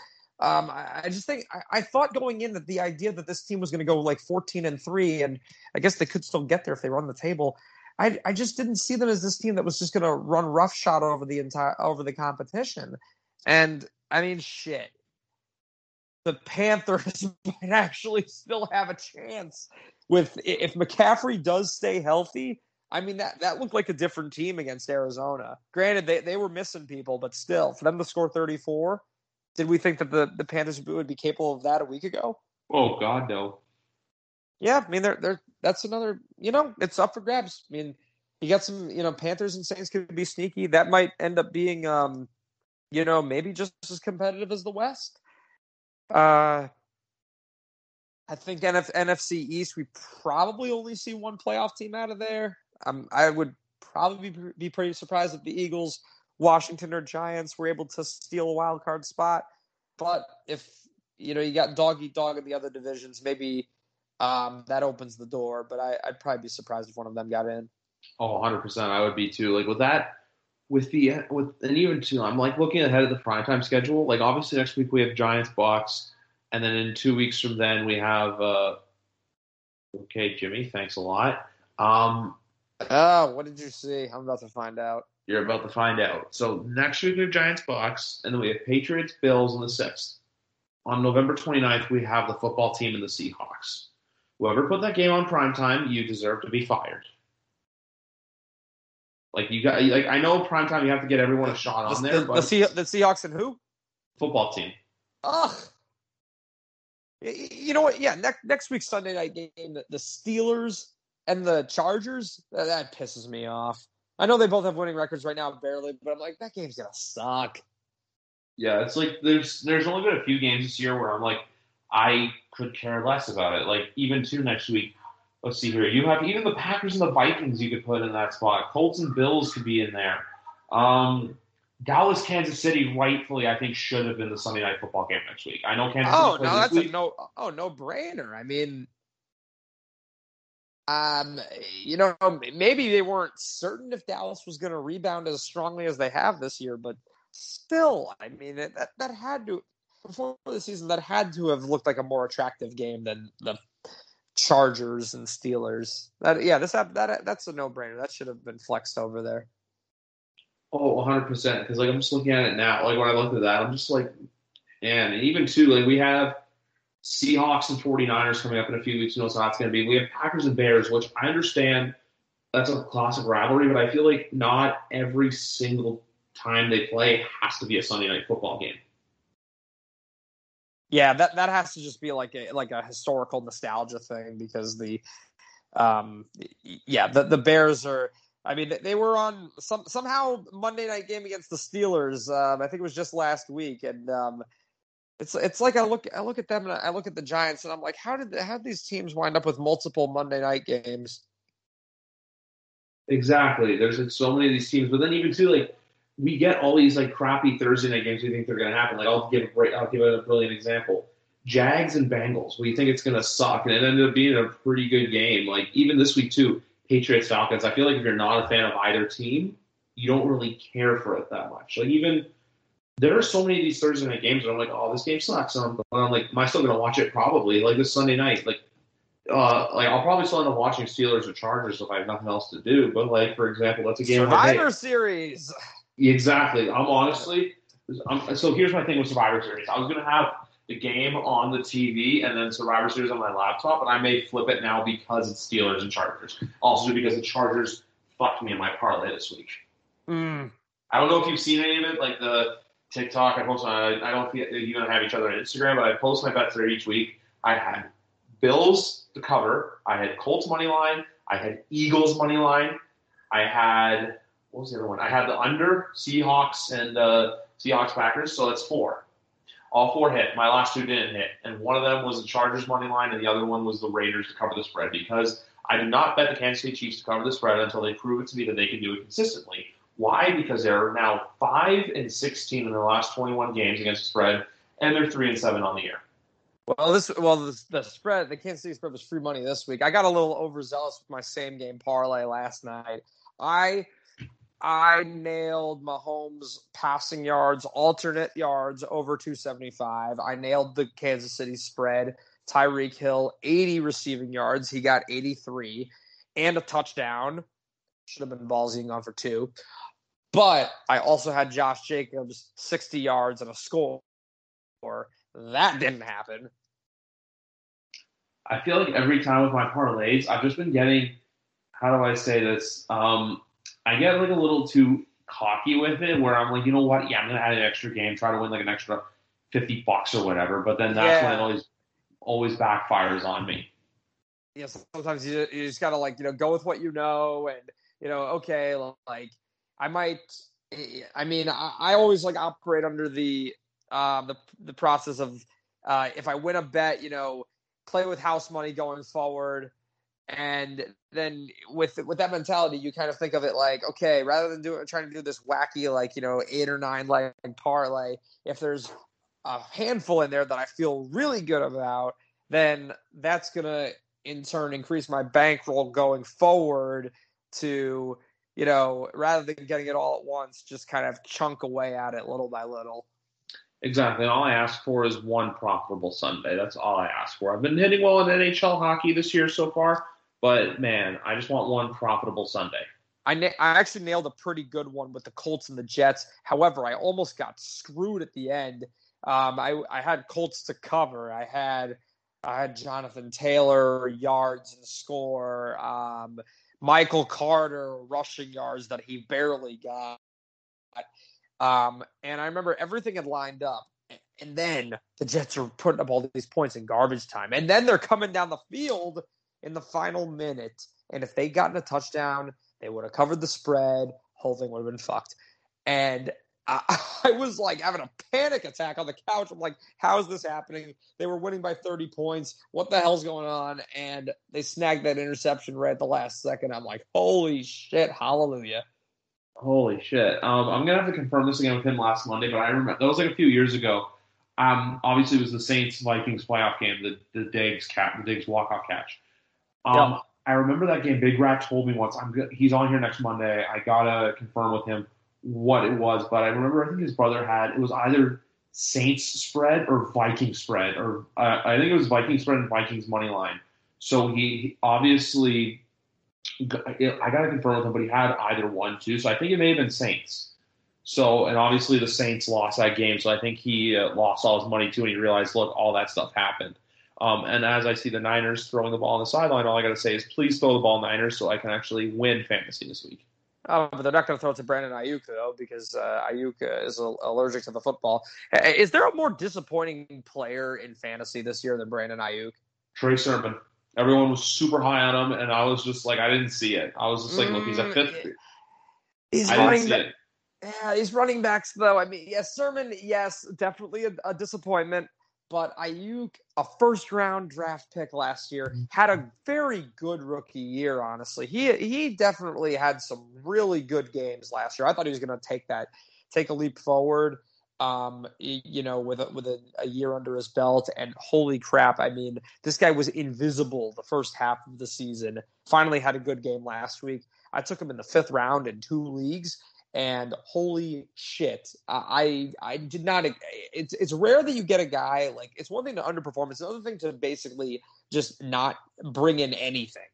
I just think I thought going in that the idea that this team was going to go like 14-3, and I guess they could still get there if they run the table. I just didn't see them as this team that was just going to run roughshod over the competition. And I mean, shit, the Panthers might actually still have a chance if McCaffrey does stay healthy. I mean, that looked like a different team against Arizona. Granted, they were missing people, but still, for them to score 34, did we think that the Panthers would be capable of that a week ago? Oh, God, no. Yeah, I mean, that's another, it's up for grabs. I mean, you got some, Panthers and Saints could be sneaky. That might end up being, maybe just as competitive as the West. I think NFC East, we probably only see one playoff team out of there. I would probably be pretty surprised if the Eagles, Washington, or Giants were able to steal a wild card spot. But if, you got dog eat dog in the other divisions, maybe that opens the door. But I'd probably be surprised if one of them got in. Oh, 100%. I would be too. Like and even too, I'm like looking ahead at the primetime schedule. Like obviously next week we have Giants, Bucks, and then in 2 weeks from then we have. Okay, Jimmy, thanks a lot. What did you see? I'm about to find out. You're about to find out. So next week we have Giants, Bucks, and then we have Patriots, Bills on the 6th. On November 29th, we have the football team and the Seahawks. Whoever put that game on primetime, you deserve to be fired. I know primetime you have to get everyone a shot on there. But the Seahawks and who? Football team. Ugh. You know what? Yeah, next week's Sunday night game, the Steelers and the Chargers, that pisses me off. I know they both have winning records right now, barely, but I'm like, that game's gonna suck. Yeah, it's like there's only been a few games this year where I'm like, I could care less about it. Like even next week. Let's see here. You have even the Packers and the Vikings you could put in that spot. Colts and Bills could be in there. Dallas, Kansas City, rightfully, I think should have been the Sunday Night Football game next week. I know Kansas City plays this week. No-brainer. I mean, maybe they weren't certain if Dallas was going to rebound as strongly as they have this year, but still, I mean, that had to, before the season, that had to have looked like a more attractive game than the Chargers and Steelers. That's a no-brainer. That should have been flexed over there. Oh, 100%. Because I'm just looking at it now. Like when I looked at that, I'm just like, man. And even too, we have Seahawks and 49ers coming up in a few weeks. You know, so that's going to be. We have Packers and Bears, which I understand that's a classic rivalry, but I feel like not every single time they play has to be a Sunday Night Football game. Yeah, that has to just be like a historical nostalgia thing because the Bears are. I mean, they were on somehow Monday night game against the Steelers. I think it was just last week, and it's like I look at them and I look at the Giants and I'm like, how did these teams wind up with multiple Monday night games? Exactly. There's like so many of these teams, but then even too like. We get all these like crappy Thursday night games we think they're going to happen. Like I'll give a brilliant example. Jags and Bengals. We think it's going to suck, and it ended up being a pretty good game. Like even this week too, Patriots Falcons. I feel like if you're not a fan of either team, you don't really care for it that much. Like even there are so many of these Thursday night games where I'm like, oh, this game sucks. And I'm like, am I still going to watch it? Probably. Like this Sunday night, I'll probably still end up watching Steelers or Chargers if I have nothing else to do. But like for example, that's a game. Survivor Series. Exactly. So here's my thing with Survivor Series. I was going to have the game on the TV and then Survivor Series on my laptop, but I may flip it now because it's Steelers and Chargers. Also because the Chargers fucked me in my parlay this week. I don't know if you've seen any of it, like the TikTok I post on. I don't think you don't have each other on Instagram, but I post my bets there each week. I had Bills to cover. I had Colts money line. I had Eagles money line. I had. What was the other one? I had the under, Seahawks and Seahawks Packers, so that's 4. All 4 hit. My last 2 didn't hit. And one of them was the Chargers money line, and the other one was the Raiders to cover the spread because I did not bet the Kansas City Chiefs to cover the spread until they prove it to me that they can do it consistently. Why? Because they're now 5-16 in their last 21 games against the spread, and they're 3-7 on the year. The spread, the Kansas City spread was free money this week. I got a little overzealous with my same game parlay last night. I nailed Mahomes passing yards, alternate yards over 275. I nailed the Kansas City spread. Tyreek Hill, 80 receiving yards. He got 83 and a touchdown. Should have been ballsy and gone for 2. But I also had Josh Jacobs, 60 yards and a score. That didn't happen. I feel like every time with my parlays, I've just been getting, how do I say this? I get like a little too cocky with it where I'm like, you know what? Yeah, I'm going to add an extra game, try to win like an extra $50 or whatever. But then that's when it always backfires on me. Yeah, sometimes you just got to like, go with what you know. And, okay, like I always like operate under the process of if I win a bet, play with house money going forward. And then with that mentality, you kind of think of it like, okay, rather than trying to do this wacky, like, 8 or 9 leg parlay, if there's a handful in there that I feel really good about, then that's going to in turn increase my bankroll going forward to, rather than getting it all at once, just kind of chunk away at it little by little. Exactly. And all I ask for is one profitable Sunday. That's all I ask for. I've been hitting well in NHL hockey this year so far, but man, I just want one profitable Sunday. I actually nailed a pretty good one with the Colts and the Jets. However, I almost got screwed at the end. I had Colts to cover. I had Jonathan Taylor yards and score. Michael Carter rushing yards that he barely got. And I remember everything had lined up. And then the Jets are putting up all these points in garbage time. And then they're coming down the field in the final minute. And if they'd gotten a touchdown, they would have covered the spread. Whole thing would have been fucked. And I was like having a panic attack on the couch. I'm like, how is this happening? They were winning by 30 points. What the hell's going on? And they snagged that interception right at the last second. I'm like, holy shit, hallelujah. Holy shit. I'm going to have to confirm this again with him last Monday, but I remember that was like a few years ago. Obviously, it was the Saints-Vikings playoff game, the Diggs walk-off catch. Yep. I remember that game. Big Rat told me once, he's on here next Monday. I got to confirm with him what it was, but I remember I think his brother it was either Saints spread or Vikings spread, or I think it was Vikings spread and Vikings money line. So he obviously, I got to confirm with him, but he had either one too. So I think it may have been Saints. So, and obviously the Saints lost that game. So I think he lost all his money too. And he realized, look, all that stuff happened. And as I see the Niners throwing the ball on the sideline, all I got to say is please throw the ball Niners so I can actually win fantasy this week. Oh, but they're not going to throw it to Brandon Ayuk, though, because Ayuk is allergic to the football. Is there a more disappointing player in fantasy this year than Brandon Ayuk? Trey Sermon. Everyone was super high on him, and I was just like, I didn't see it. I was just like, look, he's a fifth. He's running backs, though. I mean, yes, Sermon, yes, definitely a disappointment. But Ayuk, a first-round draft pick last year, had a very good rookie year, honestly. He definitely had some really good games last year. I thought he was going to take a leap forward, with a year under his belt. And holy crap, I mean, this guy was invisible the first half of the season. Finally had a good game last week. I took him in the 5th round in 2 leagues. And holy shit, I did not. It's rare that you get a guy like. It's one thing to underperform. It's another thing to basically just not bring in anything.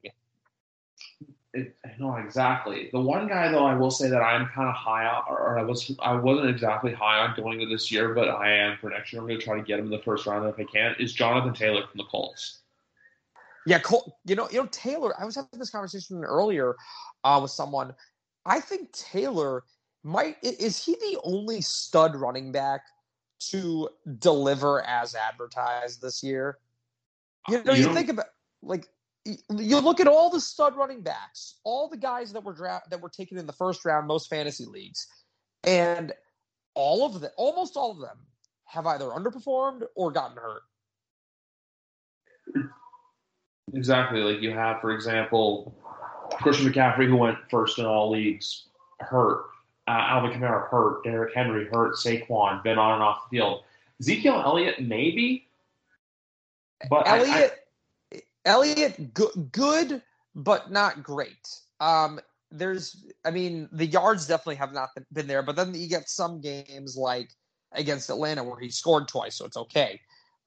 No, exactly. The one guy though, I will say that I'm kind of high on, or I wasn't exactly high on going into this year, but I am for next year. I'm going to try to get him in the 1st round if I can. Is Jonathan Taylor from the Colts? Yeah, Taylor. I was having this conversation earlier with someone. I think Taylor is he the only stud running back to deliver as advertised this year? You think about you look at all the stud running backs, all the guys that were taken in the 1st round, most fantasy leagues, and almost all of them have either underperformed or gotten hurt. Exactly. Like you have, for example, Christian McCaffrey, who went 1st in all leagues, hurt. Alvin Kamara hurt. Derrick Henry hurt. Saquon been on and off the field. Ezekiel Elliott maybe, but Elliott good, but not great. the yards definitely have not been there, but then you get some games like against Atlanta where he scored twice, so it's okay.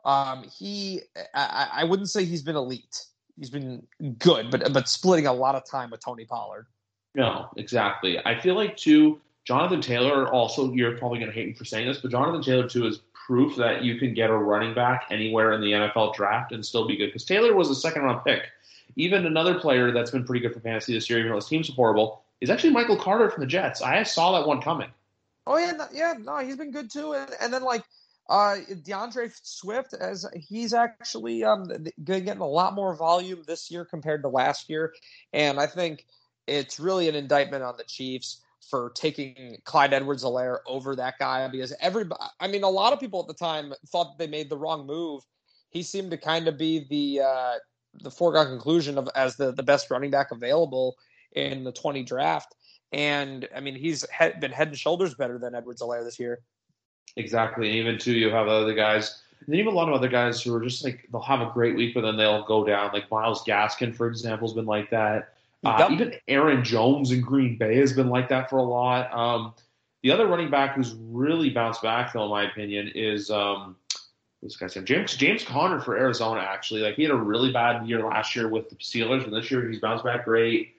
I wouldn't say he's been elite. He's been good, but splitting a lot of time with Tony Pollard. No, exactly. I feel like, too, Jonathan Taylor also, you're probably going to hate me for saying this, but Jonathan Taylor, too, is proof that you can get a running back anywhere in the NFL draft and still be good. Because Taylor was a second-round pick. Even another player that's been pretty good for fantasy this year, even though his team's horrible, is actually Michael Carter from the Jets. I saw that one coming. Oh, yeah, he's been good, too. And then, DeAndre Swift, as he's actually getting a lot more volume this year compared to last year. And I think it's really an indictment on the Chiefs for taking Clyde Edwards-Helaire over that guy, because a lot of people at the time thought they made the wrong move. He seemed to kind of be the foregone conclusion of as the best running back available in the 20 draft. And he's been head and shoulders better than Edwards-Helaire this year. Exactly. And even too, you have other guys, and then even a lot of other guys who are just they'll have a great week, but then they'll go down. Like Myles Gaskin, for example, has been like that. Yep. Even Aaron Jones in Green Bay has been like that for a lot. The other running back who's really bounced back, though, in my opinion, is this guy's name, James Conner for Arizona. Actually, he had a really bad year last year with the Steelers, and this year he's bounced back great.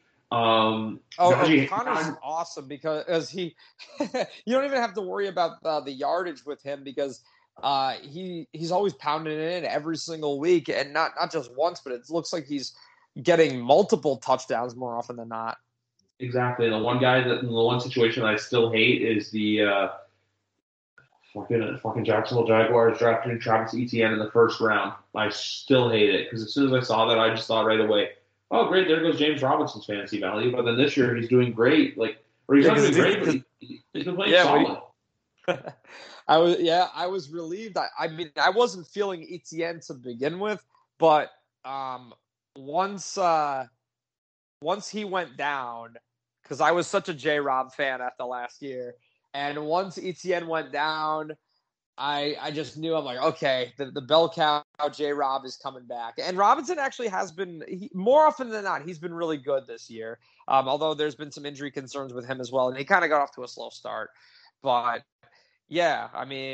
Connor's awesome because he you don't even have to worry about the yardage with him because he's always pounding it in every single week, and not just once, but it looks like he's getting multiple touchdowns more often than not. Exactly. The one situation that I still hate is the fucking Jacksonville Jaguars drafting Travis Etienne in the first round. I still hate it because as soon as I saw that, I just thought right away, oh, great, there goes James Robinson's fantasy value. But then this year he's doing great. He's not doing great, but he's been playing solid. I was relieved. I wasn't feeling Etienne to begin with, but once he went down, because I was such a J-Rob fan after last year, and once Etienne went down, I just knew, I'm like, okay, the bell cow J-Rob is coming back. And Robinson actually has been, more often than not, he's been really good this year, although there's been some injury concerns with him as well, and he kind of got off to a slow start. But, yeah,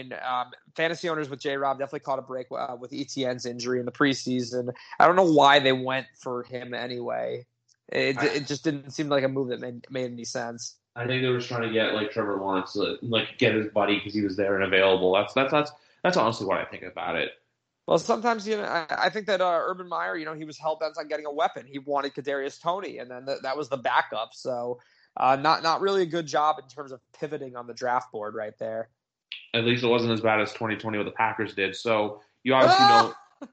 fantasy owners with J-Rob definitely caught a break with Etienne's injury in the preseason. I don't know why they went for him anyway. It just didn't seem like a move that made any sense. I think they were just trying to get Trevor Lawrence to get his buddy because he was there and available. That's honestly what I think about it. Well, sometimes I think that Urban Meyer, he was hell bent on getting a weapon. He wanted Kadarius Toney, and then that was the backup. So not really a good job in terms of pivoting on the draft board right there. At least it wasn't as bad as 2020 what the Packers did. So you obviously know.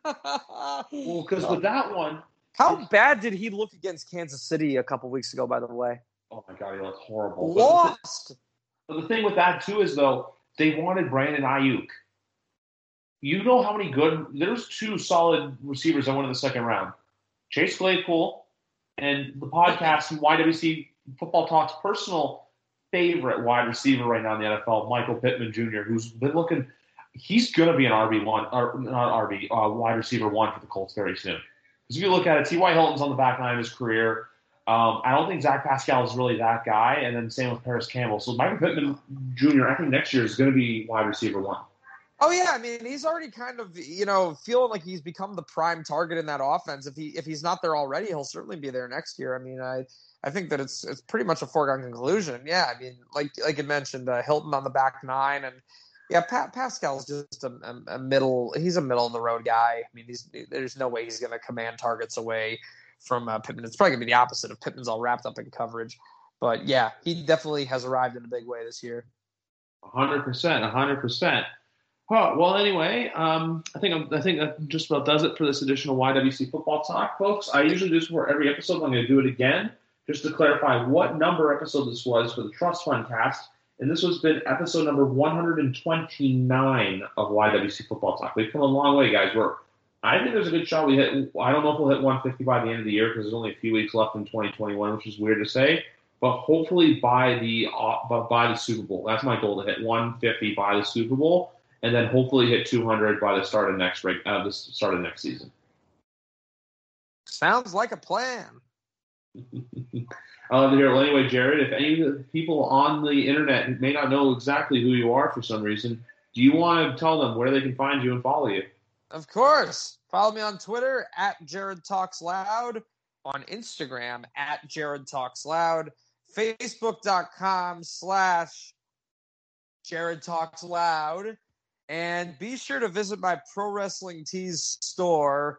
Well, because with that one. How bad did he look against Kansas City a couple weeks ago, by the way? Oh, my God, he looked horrible. Lost. But the thing with that, too, is, though, they wanted Brandon Ayuk. You know how many there's two solid receivers that went in the second round. Chase Claypool and the podcast and YWC Football Talk's personal favorite wide receiver right now in the NFL, Michael Pittman Jr., who's been looking – he's going to be an RB1 – or not RB, wide receiver one for the Colts very soon. Because if you look at it, T.Y. Hilton's on the back nine of his career. I don't think Zach Pascal is really that guy, and then same with Paris Campbell. So Michael Pittman Jr., I think next year is going to be wide receiver one. Oh, yeah. He's already kind of, feeling like he's become the prime target in that offense. If he's not there already, he'll certainly be there next year. I think that it's pretty much a foregone conclusion. Yeah, like you mentioned, Hilton on the back nine, and yeah, Pascal's just a middle. He's a middle of the road guy. There's no way he's going to command targets away from Pittman. It's probably going to be the opposite if Pittman's all wrapped up in coverage. But yeah, he definitely has arrived in a big way this year. 100%. Well, anyway, I think that just about does it for this edition of YWC Football Talk, folks. I usually do this for every episode. I'm going to do it again just to clarify what number episode this was for the Trust Fund Cast. And this has been episode number 129 of YWC Football Talk. We've come a long way, guys. I think there's a good shot we hit. I don't know if we'll hit 150 by the end of the year because there's only a few weeks left in 2021, which is weird to say. But hopefully by the Super Bowl. That's my goal, to hit 150 by the Super Bowl, and then hopefully hit 200 by the start of next season. Sounds like a plan. I love to hear it. Well, anyway, Jared, if any of the people on the internet may not know exactly who you are for some reason, do you want to tell them where they can find you and follow you? Of course. Follow me on Twitter at Jared Talks Loud, on Instagram at Jared Talks Loud, Facebook.com/Jared Talks Loud, and be sure to visit my Pro Wrestling Tees store,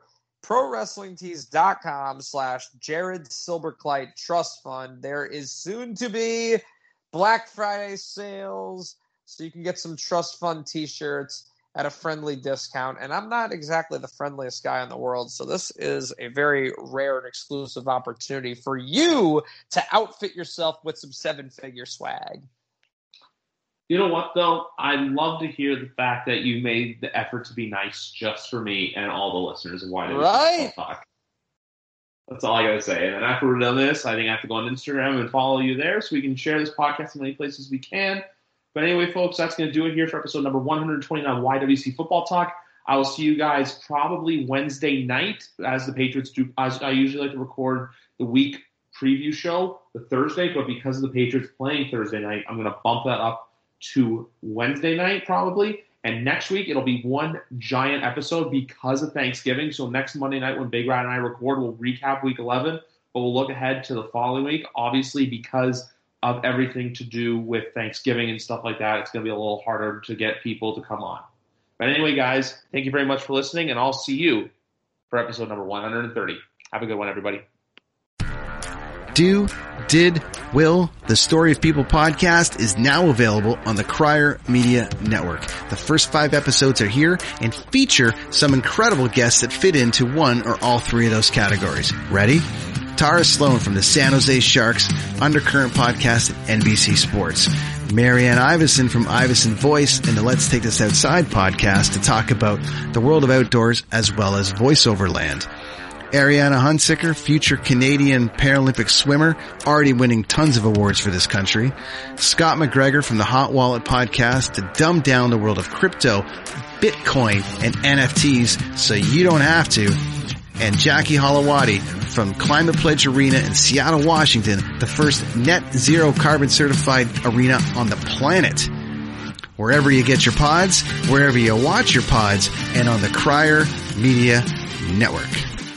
ProWrestlingTees.com/Jared Silberkleit Trust Fund. There is soon to be Black Friday sales, so you can get some Trust Fund t-shirts at a friendly discount. And I'm not exactly the friendliest guy in the world, so this is a very rare and exclusive opportunity for you to outfit yourself with some seven-figure swag. You know what, though? I love to hear the fact that you made the effort to be nice just for me and all the listeners of Why Right? Talk. That's all I got to say. And then after we're done this, I think I have to go on Instagram and follow you there so we can share this podcast in many places we can. But anyway, folks, that's going to do it here for episode number 129 YWC Football Talk. I will see you guys probably Wednesday night as the Patriots do. As I usually like to record the week preview show the Thursday, but because of the Patriots playing Thursday night, I'm going to bump that up to Wednesday night probably. And next week, it'll be one giant episode because of Thanksgiving. So next Monday night when Big Rat and I record, we'll recap Week 11, but we'll look ahead to the following week. Obviously, because of everything to do with Thanksgiving and stuff like that, it's going to be a little harder to get people to come on. But anyway, guys, thank you very much for listening, and I'll see you for episode number 130. Have a good one, everybody. Will, the Story of People podcast is now available on the Crier Media Network. The first 5 episodes are here and feature some incredible guests that fit into one or all 3 of those categories. Ready? Tara Sloan from the San Jose Sharks, Undercurrent podcast at NBC Sports. Marianne Iveson from Iveson Voice and the Let's Take This Outside podcast to talk about the world of outdoors as well as voiceover land. Ariana Hunsicker, future Canadian Paralympic swimmer, already winning tons of awards for this country. Scott McGregor from the Hot Wallet podcast to dumb down the world of crypto, Bitcoin, and NFTs so you don't have to. And Jackie Holowati from Climate Pledge Arena in Seattle, Washington, the first net zero carbon certified arena on the planet. Wherever you get your pods, wherever you watch your pods, and on the Crier Media Network.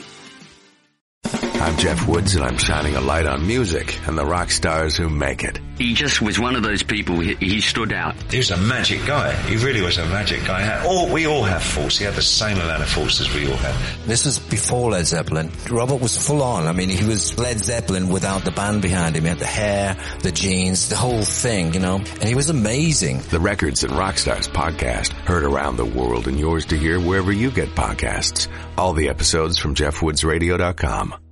I'm Jeff Woods, and I'm shining a light on music and the rock stars who make it. He just was one of those people, he stood out. He was a magic guy. He really was a magic guy. We all have faults. He had the same amount of faults as we all had. This is before Led Zeppelin. Robert was full on. I mean, he was Led Zeppelin without the band behind him. He had the hair, the jeans, the whole thing, you know, and he was amazing. The Records and Rockstars podcast, heard around the world and yours to hear wherever you get podcasts. All the episodes from JeffWoodsRadio.com.